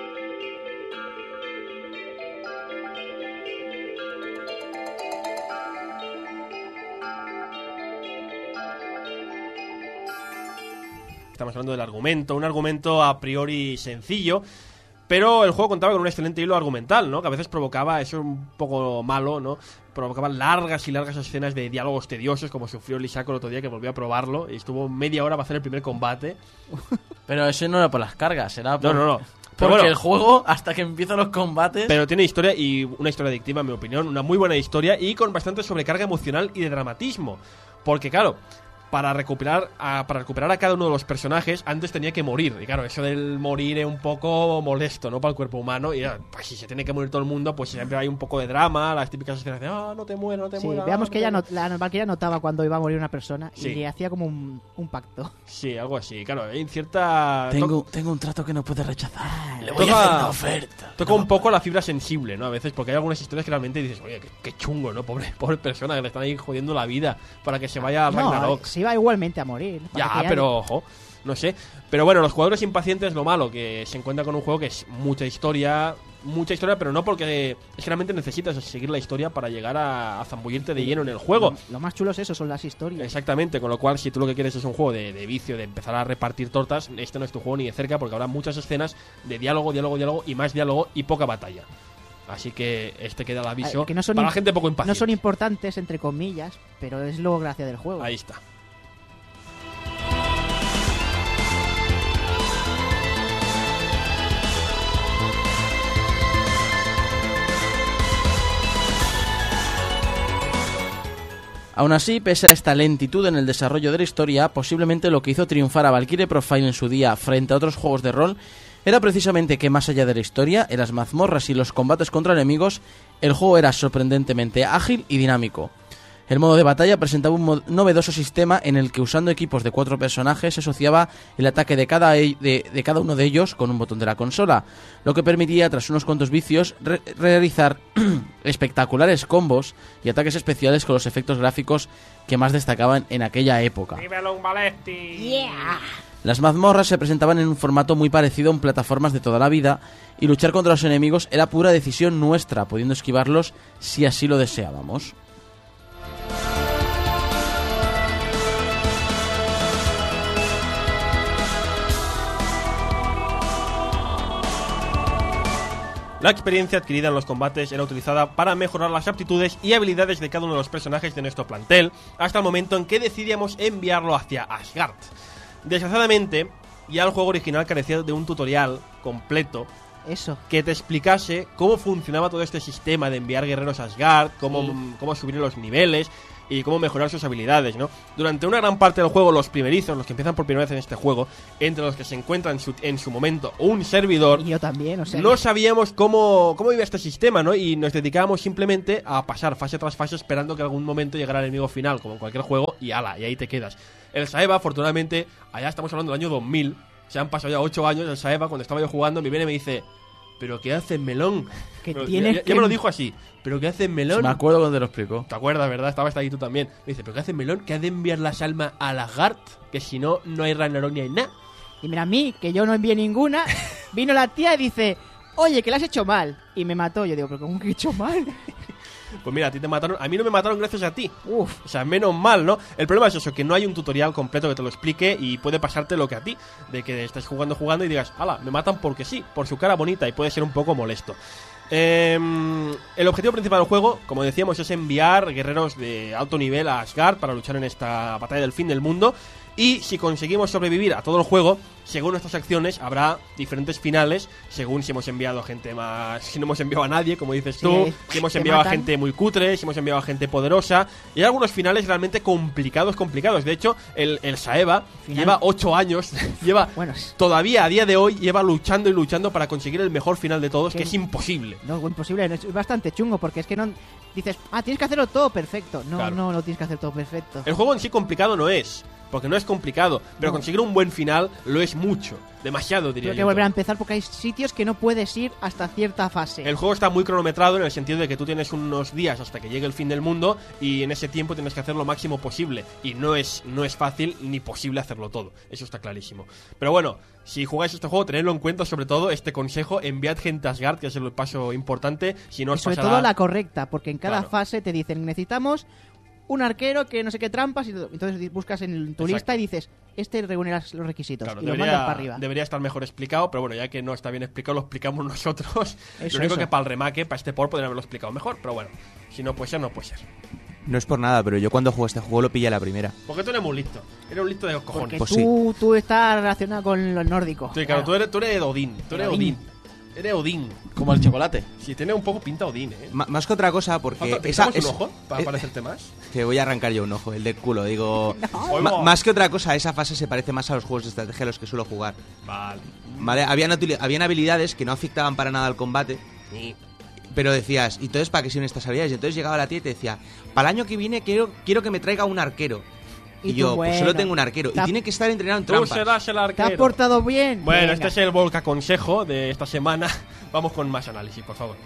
Estamos hablando del argumento, un argumento a priori sencillo, pero el juego contaba con un excelente hilo argumental, ¿no? Que a veces provocaba, eso es un poco malo, ¿no? Provocaba largas y largas escenas de diálogos tediosos, como sufrió Lisaco el otro día, que volvió a probarlo y estuvo media hora para hacer el primer combate. Pero eso no era por las cargas, era por... No, no, no. Porque Pero bueno, el juego, hasta que empiezan los combates... pero tiene historia y una historia adictiva, en mi opinión, una muy buena historia y con bastante sobrecarga emocional y de dramatismo. Porque claro, para recuperar a, para recuperar a cada uno de los personajes antes tenía que morir. Y claro, eso del morir es un poco molesto, ¿no? Para el cuerpo humano. Y pues si se tiene que morir todo el mundo, pues siempre hay un poco de drama, las típicas escenas de ah, no te mueras, no te Sí, mueras. veamos ah, que no ella te not- la Valkyria notaba cuando iba a morir una persona Sí. y le hacía como un, un pacto. Sí, algo así. Claro, hay cierta... Tengo, tengo un trato que no puedes rechazar. Le voy a hacer una oferta. Toca un poco la fibra sensible, ¿no? A veces, porque hay algunas historias que realmente dices, oye, qué, qué chungo, ¿no? Pobre, pobre persona que le están ahí jodiendo la vida para que se vaya a Ragnarok. No, se iba igualmente a morir. para Ya, que ella- pero ojo, no sé. Pero bueno, los jugadores impacientes, lo malo, que se encuentran con un juego que es mucha historia, mucha historia, pero no porque es que realmente necesitas seguir la historia para llegar a, a zambullirte de lleno en el juego. Lo, lo más chulo es eso, son las historias. Exactamente, con lo cual, si tú lo que quieres es un juego de, de vicio, de empezar a repartir tortas, este no es tu juego ni de cerca, porque habrá muchas escenas de diálogo, diálogo, diálogo y más diálogo y poca batalla. Así que este queda el aviso Eh, que no son para la im- gente poco No impaciente. son importantes, entre comillas, pero es lo gracia del juego. Ahí está. Aún así, pese a esta lentitud en el desarrollo de la historia, posiblemente lo que hizo triunfar a Valkyrie Profile en su día frente a otros juegos de rol era precisamente que más allá de la historia, en las mazmorras y los combates contra enemigos, el juego era sorprendentemente ágil y dinámico. El modo de batalla presentaba un mo- novedoso sistema en el que usando equipos de cuatro personajes se asociaba el ataque de cada, e- de, de cada uno de ellos con un botón de la consola, lo que permitía, tras unos cuantos vicios, re- realizar espectaculares combos y ataques especiales con los efectos gráficos que más destacaban en aquella época. Las mazmorras se presentaban en un formato muy parecido a un plataformas de toda la vida y luchar contra los enemigos era pura decisión nuestra, pudiendo esquivarlos si así lo deseábamos. La experiencia adquirida en los combates era utilizada para mejorar las aptitudes y habilidades de cada uno de los personajes de nuestro plantel, hasta el momento en que decidíamos enviarlo hacia Asgard. Desgraciadamente, ya el juego original carecía de un tutorial completo Eso. que te explicase cómo funcionaba todo este sistema de enviar guerreros a Asgard, cómo, Sí. cómo subir los niveles y cómo mejorar sus habilidades, ¿no? Durante una gran parte del juego, los primerizos, los que empiezan por primera vez en este juego, entre los que se encuentra en su, en su momento un servidor, Y yo también, o sea. no que- sabíamos cómo, cómo iba este sistema, ¿no? Y nos dedicábamos simplemente a pasar fase tras fase esperando que algún momento llegara el enemigo final, como en cualquier juego, y ala, y ahí te quedas. El Saeva, afortunadamente, allá estamos hablando del año dos mil, se han pasado ya ocho años, el Saeva, cuando estaba yo jugando, me viene y me dice, ¿pero qué hace melón? Que Pero tienes ya, ya que- me lo dijo así, ¿pero qué hace melón? Me acuerdo cuando te lo explicó. ¿Te acuerdas, verdad? Estabas ahí tú también. Me dice, ¿pero qué hace melón? Que ha de enviar las almas a la Gart, que si no, no hay Ragnarok ni hay nada. Y mira, a mí, que yo no envié ninguna, vino la tía y dice, oye, que la has hecho mal. Y me mató. Yo digo, ¿pero cómo que he hecho mal? Pues mira, a ti te mataron, a mí no me mataron gracias a ti. Uf. O sea, menos mal, ¿no? El problema es eso, que no hay un tutorial completo que te lo explique y puede pasarte lo que a ti, de que estés jugando, jugando y digas, ala, me matan porque sí, por su cara bonita, y puede ser un poco molesto. Eh, el objetivo principal del juego, como decíamos, es enviar guerreros de alto nivel a Asgard para luchar en esta batalla del fin del mundo. Y si conseguimos sobrevivir a todo el juego, según nuestras acciones, habrá diferentes finales, según si hemos enviado a gente más... Si no hemos enviado a nadie, como dices tú, Sí, si hemos te enviado a matan. gente muy cutre, si hemos enviado a gente poderosa. Y hay algunos finales realmente complicados, complicados. De hecho, el, el Saeva Final. lleva ocho años, lleva... Bueno, es- Todavía a día de hoy lleva luchando y luchando para conseguir el mejor final de todos, Que- que es imposible. no, es imposible, no, es bastante chungo porque es que no... Dices, ah, tienes que hacerlo todo perfecto. No, Claro. no, no tienes que hacer todo perfecto. El juego en sí complicado no es, porque no es complicado, pero No. conseguir un buen final lo es mucho, demasiado diría Tienes que yo. volver a empezar porque hay sitios que no puedes ir hasta cierta fase. El juego está muy cronometrado en el sentido de que tú tienes unos días hasta que llegue el fin del mundo y en ese tiempo tienes que hacer lo máximo posible. Y no es, no es fácil ni posible hacerlo todo. Eso está clarísimo. Pero bueno, si jugáis este juego, tenedlo en cuenta, sobre todo este consejo, enviad gente a Asgard, que es el paso importante. Si no Y os sobre pasará... todo la correcta, porque en cada Claro. fase te dicen, necesitamos un arquero que no sé qué trampas, y todo. Entonces buscas en tu Exacto. lista y dices, este reúne las- los requisitos, Claro, y lo debería, mandas para arriba. debería estar mejor explicado, pero bueno, ya que no está bien explicado, lo explicamos nosotros. Eso, lo único eso. que para el remake, para este port, podrían haberlo explicado mejor, pero bueno, si no puede ser, no puede ser. No es por nada, pero yo cuando jugué este juego lo pillé a la primera. Porque tú eres muy listo, eres un listo de los cojones. Porque Pues tú, tú estás relacionado con los nórdicos. Sí, claro, tú eres, tú eres Odín, tú eres Odín. Odín. Eres Odín. Como el chocolate. Sí, tiene un poco pinta Odín, eh. M- más que otra cosa, porque Falta- ¿Te esa, quitamos un es- ojo para eh, parecerte más? Te voy a arrancar yo un ojo, el del culo. Digo, Oigo. ma- más que otra cosa, esa fase se parece más a los juegos de estrategia a los que suelo jugar. Vale. Vale, habían, utili- habían habilidades que no afectaban para nada al combate, Sí. pero decías, ¿y entonces para qué sirven estas habilidades? Y entonces llegaba la tía y te decía, para el año que viene quiero, quiero que me traiga un arquero. Y, Y tú, yo, pues solo bueno, tengo un arquero. Y te ha- tiene que estar entrenado en Tú trampas. serás el ¿Te has arquero. portado bien? Bueno, Venga. este es el Volca Consejo de esta semana. Vamos con más análisis, por favor.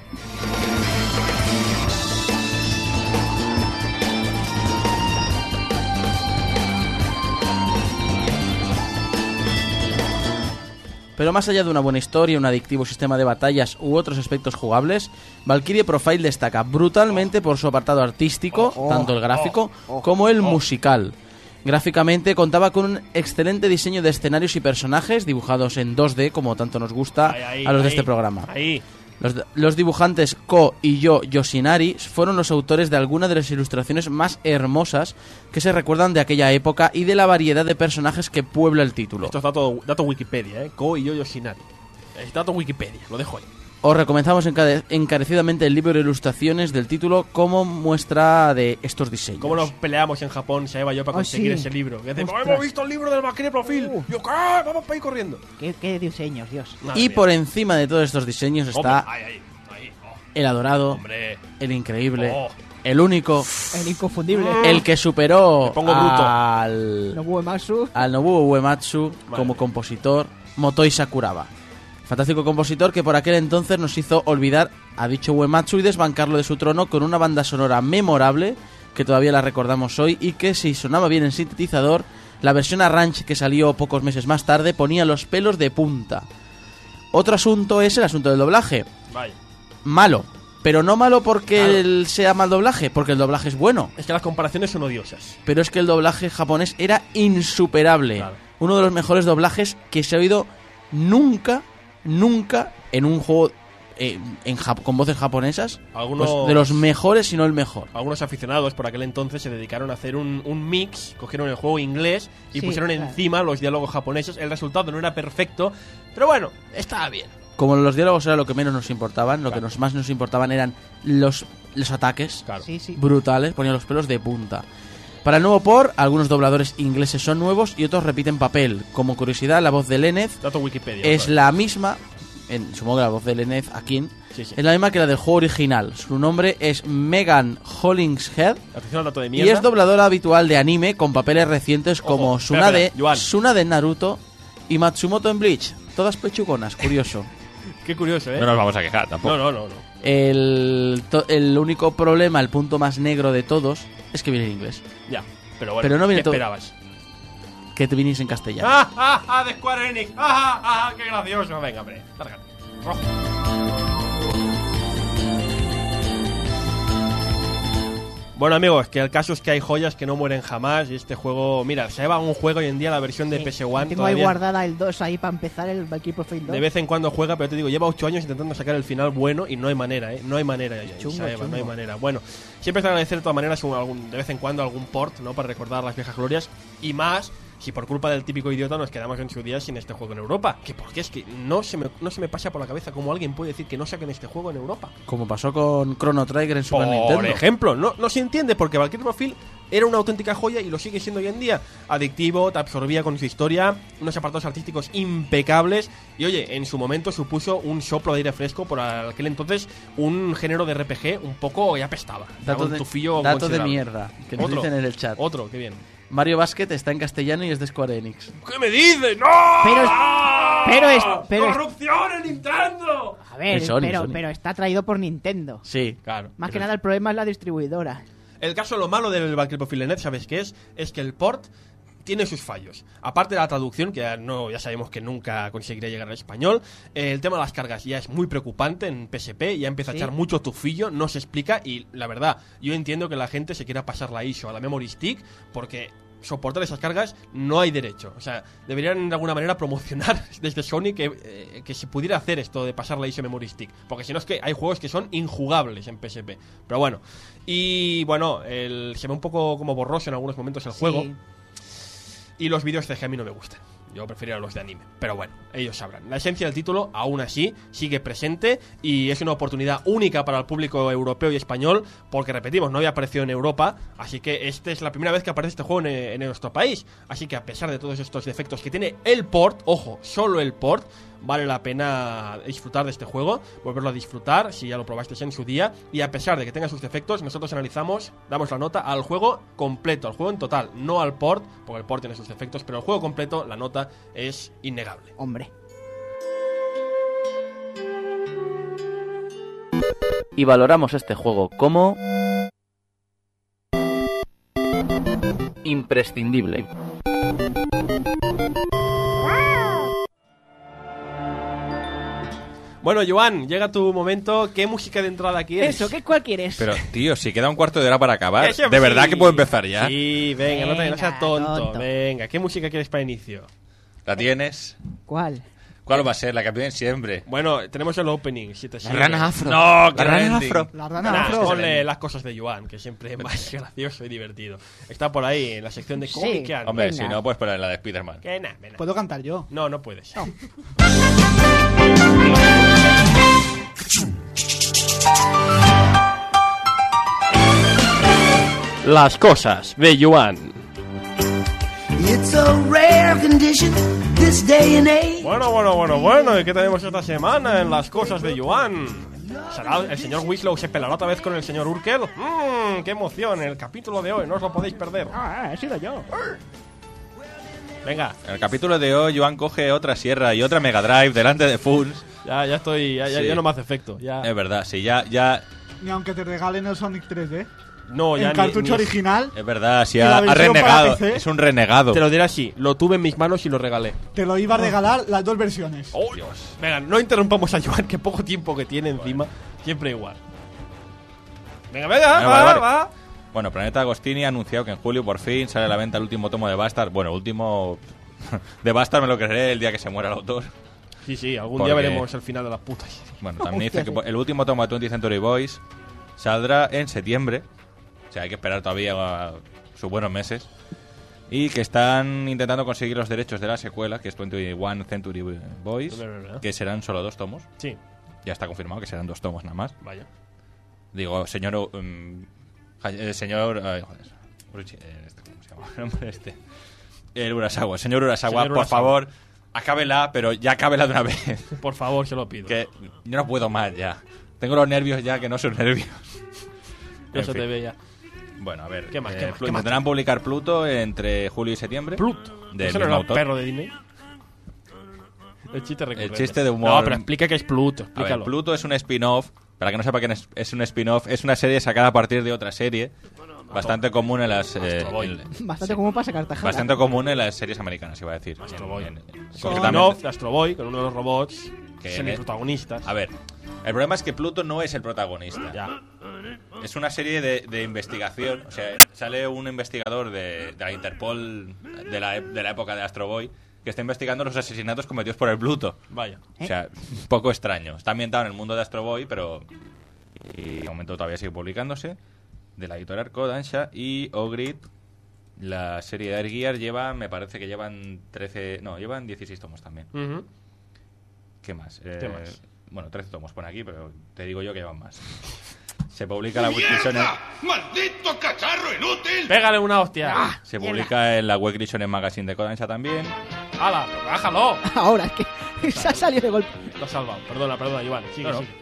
Pero más allá de una buena historia, un adictivo sistema de batallas u otros aspectos jugables, Valkyrie Profile destaca brutalmente por su apartado artístico, tanto el gráfico como el musical. Gráficamente contaba con un excelente diseño de escenarios y personajes dibujados en dos D, como tanto nos gusta Ahí, ahí, a los de ahí, este programa. Ahí. Los, los dibujantes Ko y Yo Yoshinari fueron los autores de algunas de las ilustraciones más hermosas que se recuerdan de aquella época y de la variedad de personajes que puebla el título. Esto es dato, dato Wikipedia, ¿eh? Ko y yo Yoshinari. Es dato Wikipedia, lo dejo ahí. Os recomendamos encade- encarecidamente el libro de ilustraciones del título como muestra de estos diseños. ¿Cómo nos peleamos en Japón, Saeva y yo, para Oh, conseguir sí. ese libro? Que decimos, Ostras. ¡hemos visto el libro del Valkyrie Profile! Uh. Yo, ¿qué? Vamos para ir corriendo. ¿Qué, qué diseños, Dios. Madre Y mía. por encima de todos estos diseños Hombre, está ahí, ahí, ahí. Oh, el adorado, hombre. el increíble, Oh. el único, El inconfundible. el que superó Me pongo bruto. al Nobuo Uematsu. al Nobuo Uematsu Vale. como compositor, Motoi Sakuraba. Fantástico compositor que por aquel entonces nos hizo olvidar a dicho Uematsu y desbancarlo de su trono con una banda sonora memorable que todavía la recordamos hoy y que si sonaba bien en sintetizador, la versión Arrange que salió pocos meses más tarde ponía los pelos de punta. Otro asunto es el asunto del doblaje. Vaya. Malo, pero no malo porque Claro. el sea mal doblaje, porque el doblaje es bueno. Es que las comparaciones son odiosas. Pero es que el doblaje japonés era insuperable. Claro. Uno de los mejores doblajes que se ha oído nunca, nunca en un juego eh, en Jap- con voces japonesas. Algunos- Pues de los mejores, si no el mejor. Algunos aficionados por aquel entonces se dedicaron a hacer un, un mix, cogieron el juego inglés y Sí, pusieron claro. encima los diálogos japoneses. El resultado no era perfecto, pero bueno, estaba bien. Como los diálogos era lo que menos nos importaban, lo Claro. que nos más nos importaban eran los, los ataques Claro. Sí, sí. brutales, ponían los pelos de punta. Para el nuevo port, algunos dobladores ingleses son nuevos y otros repiten papel. Como curiosidad, la voz de Lenneth Dato Wikipedia. es otra vez. la misma, en, supongo que la voz de Lenneth Akin, Sí, sí. es la misma que la del juego original. Su nombre es Megan Hollingshead Atención al dato de y mierda. es dobladora habitual de anime con papeles recientes como Ojo, espera, Tsunade, espera, Joan. Tsunade en Naruto y Matsumoto en Bleach. Todas pechugonas, curioso. Qué curioso, ¿eh? No nos vamos a quejar tampoco. no, no, no, no. El, to- el único problema, el punto más negro de todos, es que viene en inglés. Ya, pero bueno, Pero no viene ¿qué todo- esperabas? Que te viniese en castellano. ¡Ah, ah, ah! De Square Enix. ¡Ah, ah, ah! ¡Qué gracioso! Venga, hombre, lárgate. Rojo. Bueno, amigos, que el caso es que hay joyas que no mueren jamás y este juego, mira, se lleva un juego hoy en día la versión de Sí, P S uno Tengo ahí todavía guardada el dos ahí para empezar el Valkyrie Profile dos. de vez en cuando juega, pero te digo, lleva ocho años intentando sacar el final bueno y no hay manera, ¿eh? No hay manera, eh, Chungo, Saeva, no hay chungo. manera. Bueno, siempre es agradecer de todas maneras un- algún, de vez en cuando algún port, ¿no? Para recordar las viejas glorias y más si por culpa del típico idiota nos quedamos en su día sin este juego en Europa. Que porque es que no se me, no se me pasa por la cabeza cómo alguien puede decir que no saquen este juego en Europa. Como pasó con Chrono Trigger en Super Por Nintendo. ejemplo, no, no se entiende porque Valkyrie Profile era una auténtica joya y lo sigue siendo hoy en día. Adictivo, te absorbía con su historia, unos apartados artísticos impecables y oye, en su momento supuso un soplo de aire fresco por aquel entonces un género de R P G un poco ya apestaba. Daba Dato un de, tufillo dato de considerable. mierda, que nos Otro. dicen en el chat. Otro, qué bien. Mario Basket está en castellano y es de Square Enix. ¿Qué me dices? ¡No! Pero es- pero es- pero es- ¡Corrupción en Nintendo! A ver, Es Sony, pero, Sony. pero está traído por Nintendo. Sí. Claro. Más que pero- nada el problema es la distribuidora. El caso, lo malo del Valkyrie Profile Net, ¿sabes qué es? Es que el port tiene sus fallos. Aparte de la traducción, que ya, no, ya sabemos que nunca conseguirá llegar al español, eh, el tema de las cargas ya es muy preocupante en P S P, ya empieza ¿Sí? a echar mucho tufillo, no se explica y la verdad, yo entiendo que la gente se quiera pasar la I S O a la Memory Stick porque soportar esas cargas no hay derecho. O sea, deberían de alguna manera promocionar desde Sony que, eh, que se pudiera hacer esto de pasar la I S O Memory Stick. Porque si no es que hay juegos que son injugables en P S P. Pero bueno. Y bueno, el, se ve un poco como borroso en algunos momentos el juego. Sí. Y los vídeos C G a mí no me gustan. Yo prefiero los de anime. Pero bueno, ellos sabrán. La esencia del título, aún así, sigue presente y es una oportunidad única para el público europeo y español porque, repetimos, no había aparecido en Europa. Así que esta es la primera vez que aparece este juego en, en nuestro país. Así que a pesar de todos estos defectos que tiene el port, ojo, solo el port, vale la pena disfrutar de este juego, volverlo a disfrutar si ya lo probasteis en su día. Y a pesar de que tenga sus defectos, nosotros analizamos, damos la nota al juego completo, al juego en total, no al port, porque el port tiene sus defectos, pero el juego completo, la nota es innegable. Hombre. Y valoramos este juego como imprescindible. Bueno, Joan, llega tu momento. ¿Qué música de entrada quieres? Eso, ¿qué cuál quieres? Pero, tío, si queda un cuarto de hora para acabar, Que sí, ¿de verdad sí. que puedo empezar ya? Sí, venga, no, te, no seas Venga, tonto. tonto. Venga, ¿qué música quieres para inicio? ¿La tienes? ¿Cuál? ¿Cuál va a ser? La que piden siempre. Bueno, tenemos el opening, si te La sirve. rana afro. No, la rana rending. afro. La Nah, rana afro. ponle las cosas de Joan, que siempre es más gracioso y divertido. Está por ahí en la sección de Sí. cómic. Hombre, Venga. si no, puedes poner la de Spider-Man. Que nah, venga. ¿Puedo cantar yo? No, no puedes. Las cosas de Joan. It's a rare condition this day and age. Bueno, bueno, bueno, bueno. ¿Y qué tenemos esta semana en las cosas de Joan? ¿Será el señor Winslow se pelará otra vez con el señor Urkel? Mmm, qué emoción, el capítulo de hoy, no os lo podéis perder. Ah, he sido yo. Venga. En el capítulo de hoy, Joan coge otra sierra y otra Mega Drive delante de Funs. Ya, ya estoy, ya, ya, Sí. ya no me hace efecto. Ya. Es verdad, sí, ya, ya. Ni aunque te regalen el Sonic tres D. No, ya el ni- cartucho ni- original. Es verdad, sí, Y ha, la ha versión para renegado. P C. Es un renegado. Te lo diré así, lo tuve en mis manos y lo regalé. Te lo iba a regalar las dos versiones. ¡Oh, Dios! Venga, no interrumpamos a Joan, que poco tiempo que tiene encima. Siempre igual. Venga, venga, Venga, va, vale, vale. va. Bueno, Planeta Agostini ha anunciado que en julio por fin sale a la venta el último tomo de Bastard. Bueno, último. De Bastard me lo creeré el día que se muera el autor. Sí, sí, algún Porque- día veremos el final de las putas. Bueno, también dice que el último tomo de twentieth Century Boys saldrá en septiembre. O sea, hay que esperar todavía uh, sus buenos meses. Y que están intentando conseguir los derechos de la secuela, que es twenty-one Century Boys, ¿Verdad? que serán solo dos tomos. Sí. Ya está confirmado que serán dos tomos nada más. Vaya. Digo, señor... um, ja- eh, señor... ay, joder, Uruchi- eh, este, ¿cómo se llama el nombre este? El Urasawa. Señor Urasawa, Señor por Urasawa. favor, acábela, pero ya acábela de una vez. Por favor, se lo pido. Que yo no puedo más ya. Tengo los nervios ya que no son nervios. No En se fin. te ve ya. Bueno, a ver. ¿Qué más, eh, qué más, Plu- qué más? Intentarán publicar Pluto entre julio y septiembre. Pluto. Del ¿Eso no mismo era el autor. perro de Disney? El chiste recurrente. El chiste de humor. No, pero explica que es Pluto. A ver, Explícalo. Pluto es un spin-off. Para que no sepa que es, es un spin-off, es una serie sacada a partir de otra serie. Bastante común en las. eh, en- Bastante común para sacar tajadas. bastante común en las series americanas, iba a decir. Astro Boy. En- en- Es un concretamente- spin-off de Astro Boy con uno de los robots Que semiprotagonistas. A ver, el problema es que Pluto no es el protagonista. Ya. Es una serie de, de investigación. O sea, sale un investigador de, de la Interpol de la, de la época de Astro Boy que está investigando los asesinatos cometidos por el Pluto. Vaya. O sea, un poco extraño. Está ambientado en el mundo de Astro Boy, pero. Y de momento todavía sigue publicándose. De la editorial Kodansha y Ogrid. La serie de Air Gear lleva, me parece que llevan trece. No, llevan dieciséis tomos también. Ujú. ¿Qué más? ¿Qué Eh, más? Bueno, trece tomos pone aquí, pero te digo yo que llevan más. Se publica la Weekly Shonen. ¡Maldito cacharro inútil! Pégale una hostia. Ah, Se publica en la Weekly Shonen Magazine de Kodansha también. ¡Hala! pero ¡Bájalo! Ahora, es que se ha salido de golpe. Lo has salvado. Perdona, perdona, Iván. Sigue, No, no. sigue.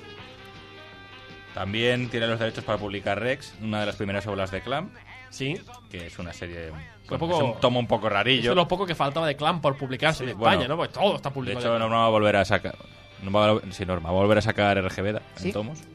También tiene los derechos para publicar Rex, una de las primeras obras de Clamp, Sí. que es una serie. Un Bueno, poco- es un tomo un poco Eso rarillo. es lo poco que faltaba de Clan por publicarse en Sí, España, bueno, ¿no? Pues todo está De publicado. hecho, ya. Norma va a volver a sacar. Norma va a, sí, Norma va a volver a sacar R G B ¿Sí? en tomos.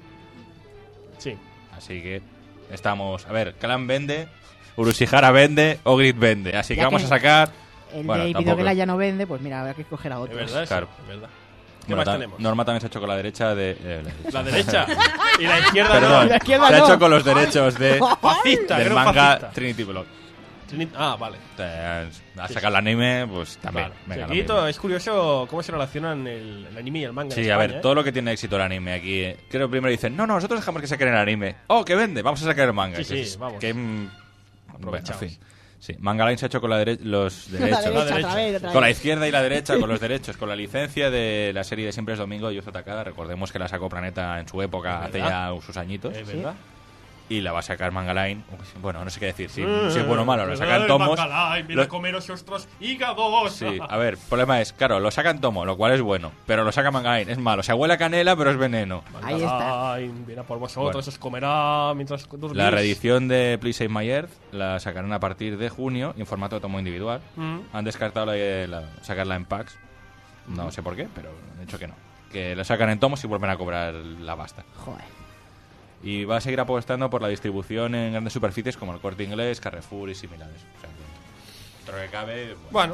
Sí. Así que estamos. A ver, Clan vende, Urushihara vende, Ogrid vende. Así que Ya vamos que a sacar. El Bueno, de tampoco- Videogela ya no vende, pues mira, habrá que escoger a Es otro. verdad, eso, Claro. es verdad. ¿Qué Bueno, más ta- tenemos? Norma también se ha hecho con la derecha de. eh, La derecha. Y la izquierda Perdón, no. La izquierda se ha no. hecho con los derechos de, Fascista, que del era un manga fascista. Trinity Block. Trini- Ah, vale. Eh, A sacar el anime, pues también. Vale. Venga, Sí, lo aquí mismo. to- es curioso cómo se relacionan el, el anime y el manga. en Sí, a España, ver, ¿eh? todo lo que tiene éxito el anime aquí. eh, Creo que primero dicen, no, no, nosotros dejamos que saquen el anime. Oh, que vende, vamos a sacar el manga. Sí, Que sí, es- vamos. que, mm, bueno, en Aprovechaos. fin. Sí, Manga Line se ha hecho con la dere- los La derechos. derecha, derecha. otra vez, otra Con la vez. izquierda y la derecha, con los derechos, con la licencia de la serie de Siempre es Domingo de Yuzo Takada. Recordemos que la sacó Planeta en su época, Es hace verdad. ya sus añitos. Es verdad. Y la va a sacar Manga Line. Uy, bueno, no sé qué decir, si, Eh, si es bueno o malo. Lo sacan el tomos. bacalao, viene lo- a comeros vuestros hígados. Sí, a ver, el problema es, claro, lo sacan tomo, lo cual es bueno, pero lo saca Manga Line, es malo. Se huele a canela, pero es veneno. Ahí está. Ay, viene a por vosotros, Bueno. os comerá mientras dormís. La reedición de Please Save My Earth la sacarán a partir de junio en formato de tomo individual. Mm. Han descartado la, la- sacarla en packs. No sé por qué, pero han dicho que no. Que la sacan en tomos y vuelven a cobrar la pasta. Joder. Y va a seguir apostando por la distribución en grandes superficies como el Corte Inglés, Carrefour y similares. O sea, que, dentro que cabe... Bueno,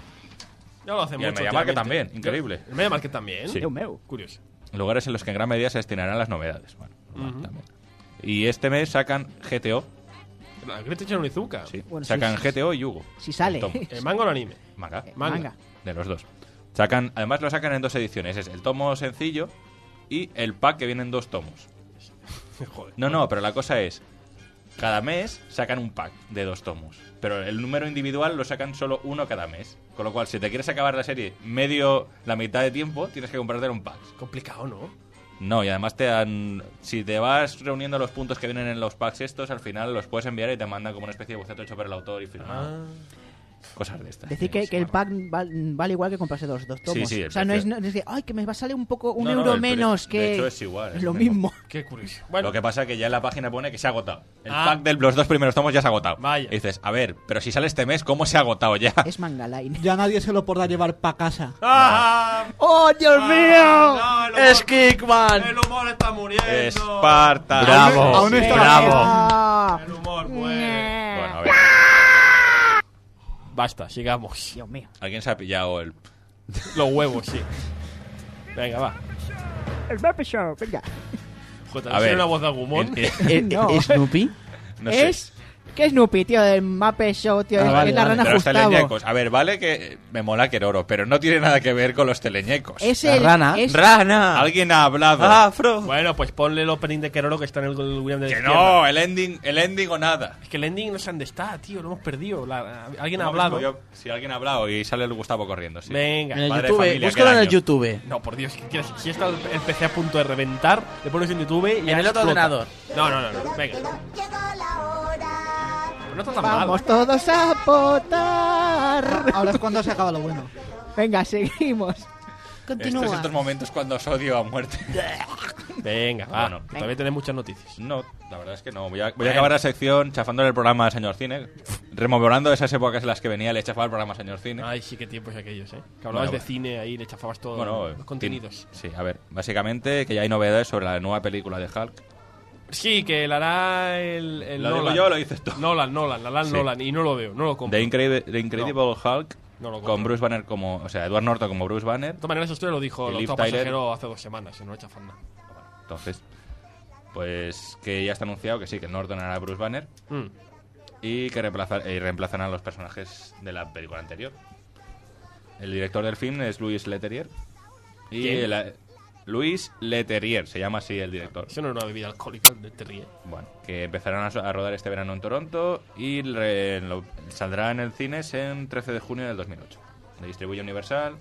ya lo hace Y mucho. el MediaMarket últimamente. también, increíble. ¿El MediaMarket también? Sí. Meu, meu. Curioso. Lugares en los que en gran medida se destinarán las novedades. Bueno, normal Ujú. también. Y este mes sacan G T O. La Gretel Onizuka. Sí. Bueno, sacan sí, G T O y Yugo. Si sale. Tomo. ¿El manga o el anime? Manga. Manga. Manga. De los dos. Sacan, además lo sacan en dos ediciones. Es el tomo sencillo y el pack que vienen dos tomos. Joder. No, no, pero la cosa es... Cada mes sacan un pack de dos tomos. Pero el número individual lo sacan solo uno cada mes. Con lo cual, si te quieres acabar la serie medio, la mitad de tiempo, tienes que comprarte un pack. Complicado, ¿no? No, y además te dan... Si te vas reuniendo los puntos que vienen en los packs estos, al final los puedes enviar y te mandan como una especie de boceto hecho por el autor y firmado. Ah. Cosas de estas. Decir que, que el pack val- vale igual que comprarse dos, dos tomos. Sí, sí, el o sea, no es, precio. no es que, ay, que me va a salir un poco, un No, no, euro el pre- menos que... De hecho es igual. Es es lo el mismo. Qué curioso. Lo que pasa es que ya en la página pone que se ha agotado. El Ah. pack de los dos primeros tomos ya se ha agotado. Vaya. Y dices, a ver, pero si sale este mes, ¿cómo se ha agotado ya? Es Mangaline. Ya nadie se lo podrá llevar para casa. ¡Ah! ¡Oh, Dios mío! No, el humor- ¡Es Kickman! El humor está muriendo. Esparta. Bravo, Aún está bravo. Ah, El humor muere. Bueno, a ver. Basta, sigamos. Dios mío. ¿Alguien se ha pillado el...? Los huevos, sí. Venga, va. El Muppet Show, venga. Joder, A ¿no ver. una voz de Agumon? Eh, Eh, No. eh, ¿Snoopy? No sé. Es... ¿Qué es Snoopy, tío? Del Muppet Show, tío. Ah, es, vale, es la vale. rana Pero los Gustavo. teleñecos. A ver, vale que me mola Keroro, pero no tiene nada que ver con los teleñecos. Es La el... rana. es- ¡Rana! Alguien ha hablado. ¡Afro! Bueno, pues ponle el opening de Keroro que está en el William de la que izquierda. no, el ending, el ending o nada. Es que el ending no sé dónde está, tío. Lo hemos perdido. La- alguien ha Lo hablado. mismo, yo- si alguien ha hablado y sale el Gustavo corriendo, sí. Venga. En el Padre de YouTube, familia, búscalo en aquel el año. YouTube. No, por Dios, ¿qué quieres? Si está el, el P C a punto de reventar, le pones en YouTube y En ya el otro explota. ordenador. No, no, no, no. Venga. Pero no está tan mal. Vamos todos a votar. Ahora es cuando se acaba lo bueno. Venga, seguimos. Continúa. Estos estos momentos cuando os odio a muerte. Venga, va. Bueno. Todavía tenés muchas noticias. No, la verdad es que no. Voy a, voy a Bueno. acabar la sección chafándole el programa a Señor Cine. Rememorando esas épocas en las que venía y le chafaba el programa a Señor Cine. Ay, sí, qué tiempos aquellos, ¿eh? Que hablabas Bueno, de cine ahí, le chafabas todos Bueno, los contenidos. Sí, a ver, básicamente que ya hay novedades sobre la nueva película de Hulk. Sí, que la hará el, el ¿Lo digo Nolan. yo o lo dices tú? Nolan, Nolan, la hará Sí. Nolan. Y no lo veo, no lo compro. The, Incredible, The Incredible Hulk No lo compro. con Bruce Banner como... O sea, Edward Norton como Bruce Banner. De todas maneras, esto ya lo dijo Y el Liv octavo Tyler. pasajero hace dos semanas, y no le chafan nada. Entonces, pues que ya está anunciado que sí, que Norton hará Bruce Banner. Mm. Y que reemplazar, y reemplazarán a los personajes de la película anterior. El director del film es Louis Leterrier. Y ¿Quién? el, Louis Leterrier, se llama así el director. Eso no es una bebida alcohólica, de te ríe. Bueno, que empezarán a, so- a rodar este verano en Toronto y re- lo- saldrá en el cines en trece de junio del dos mil ocho. Le distribuye Universal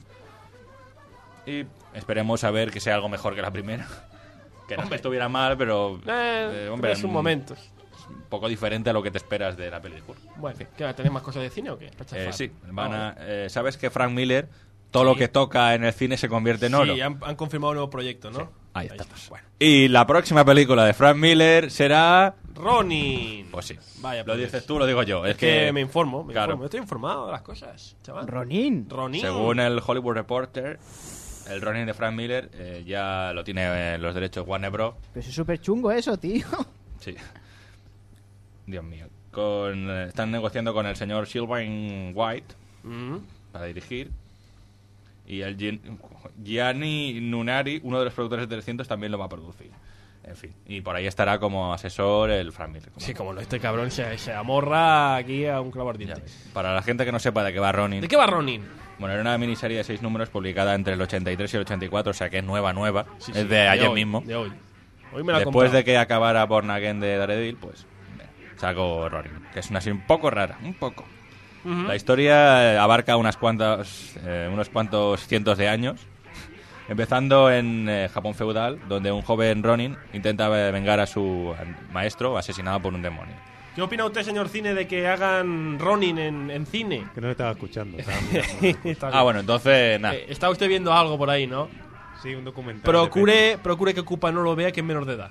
y esperemos a ver que sea algo mejor que la primera. Que no es que estuviera mal, pero Eh, eh, hombre, es un mm, momento. un poco diferente a lo que te esperas de la película. Bueno, ¿qué va a tener más cosas de cine o qué? Para Eh, chafar. sí, van Ah, a, eh, ¿sabes que Frank Miller, todo lo que toca en el cine se convierte en oro? Sí, han, han confirmado un nuevo proyecto, ¿no? Ahí estamos. Bueno. Y la próxima película de Frank Miller será... Ronin. Pues sí. Vaya, Lo por dices Dios. tú, lo digo yo. Es, Es, que, me informo, me claro. informo. Yo estoy informado de las cosas, chaval. Ronin. Ronin. Según el Hollywood Reporter, el Ronin de Frank Miller eh, ya lo tiene eh, los derechos Warner Bros. Pero es súper chungo eso, tío. Sí. Dios mío. Con, eh, están negociando con el señor Sylvain White Mm. para dirigir. Y el Gian- Gianni Nunari, uno de los productores de trescientos, también lo va a producir. En fin. Y por ahí estará como asesor el Frank Miller. como- Sí, como no, este cabrón se, se amorra aquí a un clavo ardiente. Para la gente que no sepa de qué va Ronin. ¿De qué va Ronin? Bueno, era una miniserie de seis números publicada entre el ochenta y tres y el ochenta y cuatro, o sea que es nueva, nueva. Sí, es sí, de ayer hoy, mismo. De hoy. Hoy me la he Después comprado. de que acabara Born Again de Daredevil, pues sacó Ronin, que es una así un poco rara, un poco. Ujú. La historia eh, abarca unas cuantas, eh, unos cuantos cientos de años, empezando en eh, Japón feudal, donde un joven Ronin intenta eh, vengar a su an- maestro asesinado por un demonio. ¿Qué opina usted, señor Cine, de que hagan Ronin en, en cine? Que no estaba escuchando. estaba Está Ah, bien. bueno, entonces, nada. Eh, está usted viendo algo por ahí, ¿no? Sí, un documental. Procure, procure que Cupa no lo vea, que es menor de edad.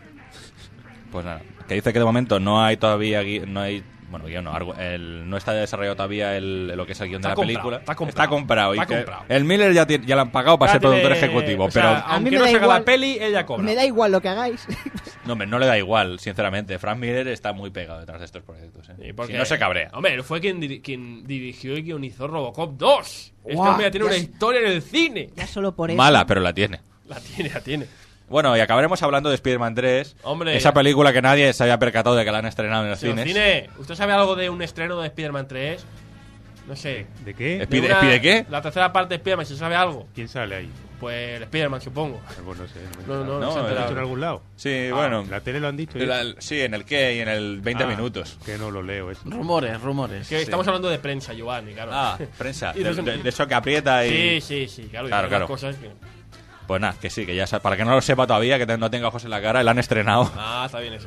Pues nada, que dice que de momento no hay todavía, gui- no hay, bueno, guión no, argu- el, no está desarrollado todavía el, lo que es el guión de Está la comprado, película. está comprado, comprado. y está que comprado. El Miller ya, ti- ya le han pagado para ser Ya tiene- productor ejecutivo, o sea, pero... A mí aunque me no da se haga igual. la peli, ella cobra. Me da igual lo que hagáis. No, hombre, no le da igual, sinceramente. Frank Miller está muy pegado detrás de estos proyectos. ¿eh? Sí, porque- Si no se cabrea. Hombre, él fue quien, diri- quien dirigió y guionizó Robocop dos. Este Guau, hombre ya tiene ya una es- historia en el cine. Ya solo por eso. Mala, pero la tiene. La tiene, la tiene. Bueno, y acabaremos hablando de Spider-Man tres. Hombre. Esa película que nadie se había percatado de que la han estrenado en los Señor cines. Cine, ¿usted sabe algo de un estreno de Spider-Man tres? No sé. ¿De qué? ¿Spide- una- ¿Spide qué? La tercera parte de Spider-Man, ¿se sabe algo? ¿Quién sale ahí? Pues el Spider-Man, supongo. Pues no sé. No, no, No, no se ha ¿lo ¿Lo enterado. han dicho en algún lado? Sí, Ah, bueno. ¿en la tele lo han dicho? La- el- sí, en el qué y en el veinte Ah, minutos. Que no lo leo eso. Rumores, rumores. Que estamos hablando de prensa, Giovanni, claro. Ah, prensa. Y De, los- de- de eso que aprieta y... Sí, sí, sí, claro. y Claro, hay claro. cosas que... Pues nada, que sí, que ya sa- para que no lo sepa todavía, que te- no tenga ojos en la cara, la han estrenado. Ah, está bien eso.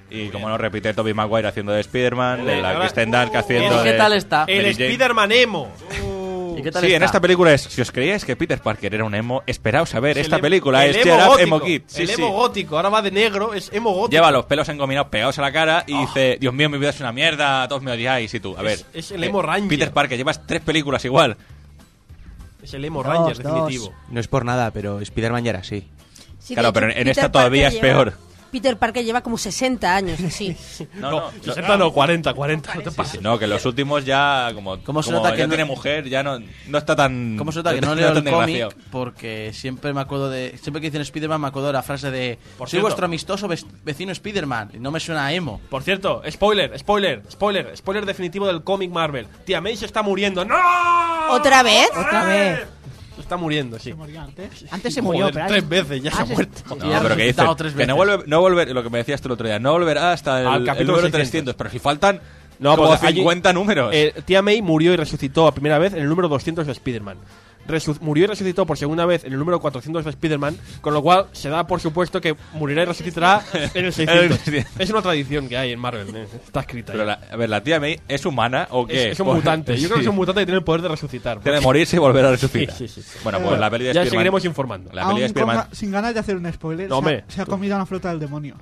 Y como no repite Tobey Maguire haciendo de Spider-Man, Vale, la ahora- Kristen Dunst haciendo ¿Y qué de tal está? El Mary Jane. Spider-Man emo. ¿Y qué tal Sí, está? en esta película es, si os creíais que Peter Parker era un emo, esperaos a ver Es esta el em- película, el es emo Cheer Up gótico, Emo Kid. Sí, el sí. emo gótico, ahora va de negro, es emo gótico. Lleva los pelos engominados pegados a la cara y dice, Dios mío, mi vida es una mierda, todos me odiáis y tú. A ver, Es- es el emo Ranger. Peter Parker, llevas tres películas igual. Es el emo Dos, Ranger, dos. definitivo. No es por nada, pero Spider-Man ya era así. Sí, Claro, de hecho, pero en- en Peter esta todavía Parker es peor. lleva- Peter Parker lleva como sesenta años, así. No, No, no, sesenta no, cuarenta, cuarenta, no te pases. No, que los últimos ya, como, ¿Cómo se como nota que ya no- tiene mujer, ya no, no está tan... ¿Cómo se nota que no tan leo el desgraciado. cómic? Porque siempre me acuerdo de. Siempre que dicen Spider-Man me acuerdo de la frase de. Por Soy cierto. vuestro amistoso ves- vecino Spider-Man. Y no me suena a emo. Por cierto, spoiler, spoiler, spoiler, spoiler definitivo del cómic Marvel. Tía May se está muriendo. ¡No! ¿Otra vez? Otra vez. Se está muriendo, sí. Antes. Antes se murió, Joder, pero tres ahora- veces ya Ah, se ha se- muerto. sí. No, Ya pero que dice resucitado tres que no veces. vuelve, no volver, lo que me decías tú el otro día, no volverá hasta el, Al el capítulo número seiscientos. trescientos, pero si faltan No, como porque allí- cincuenta números. Eh, Tía May murió y resucitó a primera vez en el número doscientos de Spider-Man. Resu- murió y resucitó por segunda vez en el número cuatrocientos de Spider-Man, con lo cual se da por supuesto que morirá y resucitará en el seiscientos. Es una tradición que hay en Marvel, eh, está escrita. Pero ya. la, a ver, ¿la tía May es humana o qué? es, es un Pues- mutante. Yo creo que es un mutante que tiene el poder de resucitar. Tiene de morirse y volver a resucitar. Sí, sí, sí. Bueno, pues la peli de Ya Spider-Man- seguiremos informando. La peli de Aún con Spider-Man... ga- sin ganas de hacer un spoiler, No, se, hombre, ha, se ha tú- comido una flota del demonio.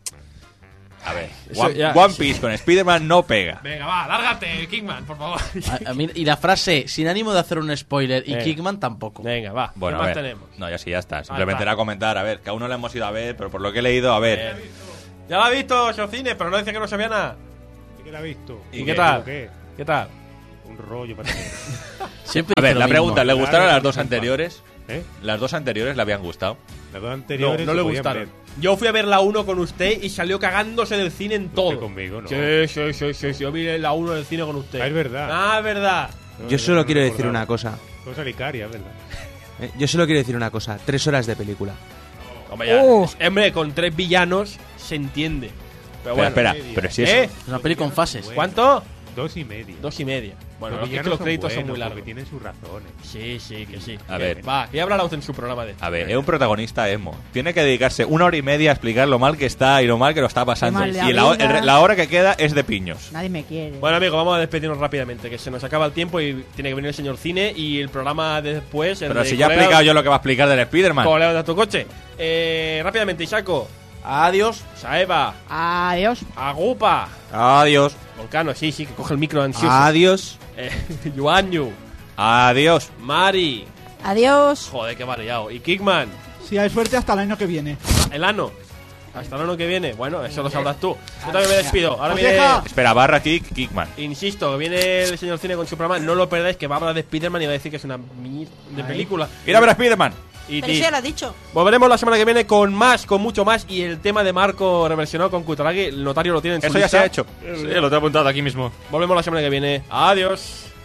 A ver, Eso One, ya- One Piece con Spider-Man no pega. Venga, va, lárgate, Kingman, por favor. A- a mí- y la frase, sin ánimo de hacer un spoiler, y Venga. Kickman tampoco. Venga, va. Bueno, ¿Qué a más ver. tenemos? No, ya sí, ya está. Simplemente está. era comentar, a ver, que aún no la hemos ido a ver, pero por lo que he leído, a ver. Ya la ha visto Socine, pero no dice que no sabía nada. ¿Y qué la ha visto? ¿Y qué tal? ¿Qué? ¿Qué tal? Un rollo para tener. Siempre A ver, dice la lo pregunta, mismo. ¿le gustaron Claro, las dos disculpa. anteriores? ¿Eh? Las dos anteriores le habían gustado. Las dos No, anteriores no se le podían gustaron. ver. Yo fui a ver la uno con usted y salió cagándose del cine en todo. conmigo, ¿no? Sí, sí, sí, sí, sí. Yo vi la uno del cine con usted. Ah, es verdad. Ah, es verdad. No, Yo no, solo no quiero decir recordaba. una cosa. Cosa licaria, ¿verdad? Eh, Yo solo quiero decir una cosa. Tres horas de película. Hombre, ya, Oh. es- hombre, con tres villanos se entiende. Pero Espera, bueno. espera, pero si es... ¿Eh? Es una peli con fases. ¿Cuánto? Dos y media. Dos y media. Bueno, Los lo que es que villanos los créditos son buenos, muy largos. porque tienen sus razones. Sí, sí, que sí. A Que- ver. Va, que ya hablará usted en su programa de. A ver, es un protagonista emo. Tiene que dedicarse una hora y media a explicar lo mal que está y lo mal que lo está pasando. Qué mal le Y la, ho- avena. el- la hora que queda es de piños. Nadie me quiere. Bueno, amigo, vamos a despedirnos rápidamente, que se nos acaba el tiempo y tiene que venir el señor Cine y el programa de después. El Pero de si ya he Colega- explicado yo lo que va a explicar del Spider-Man. Colega de tu coche. Eh, rápidamente, Isako. Adiós. Saeva. Adiós. Agupa. Adiós. Volcano, sí, sí, que coge el micro ansioso. Adiós. Eh, Yuanyu. Adiós. Mari. Adiós. Joder, qué variado. Y Kickman. Si hay suerte, hasta el año que viene. El ano. Hasta el ano que viene. Bueno, eso lo sabrás tú. Yo también me despido. Ahora Os viene. deja. Espera, barra kick, Kickman. Insisto, viene el señor Cine con su programa. No lo perdáis, que va a hablar de Spider-Man y va a decir que es una mierda de película. Ir a ver a Spider-Man. Y Pero ti- sí, ya lo has dicho. Volveremos la semana que viene con más, con mucho más. Y el tema de Marco reversionado con Kutaragi, el notario lo tiene en su Eso ya lista. se ha hecho. Sí, lo tengo apuntado aquí mismo. Volvemos la semana que viene. Adiós.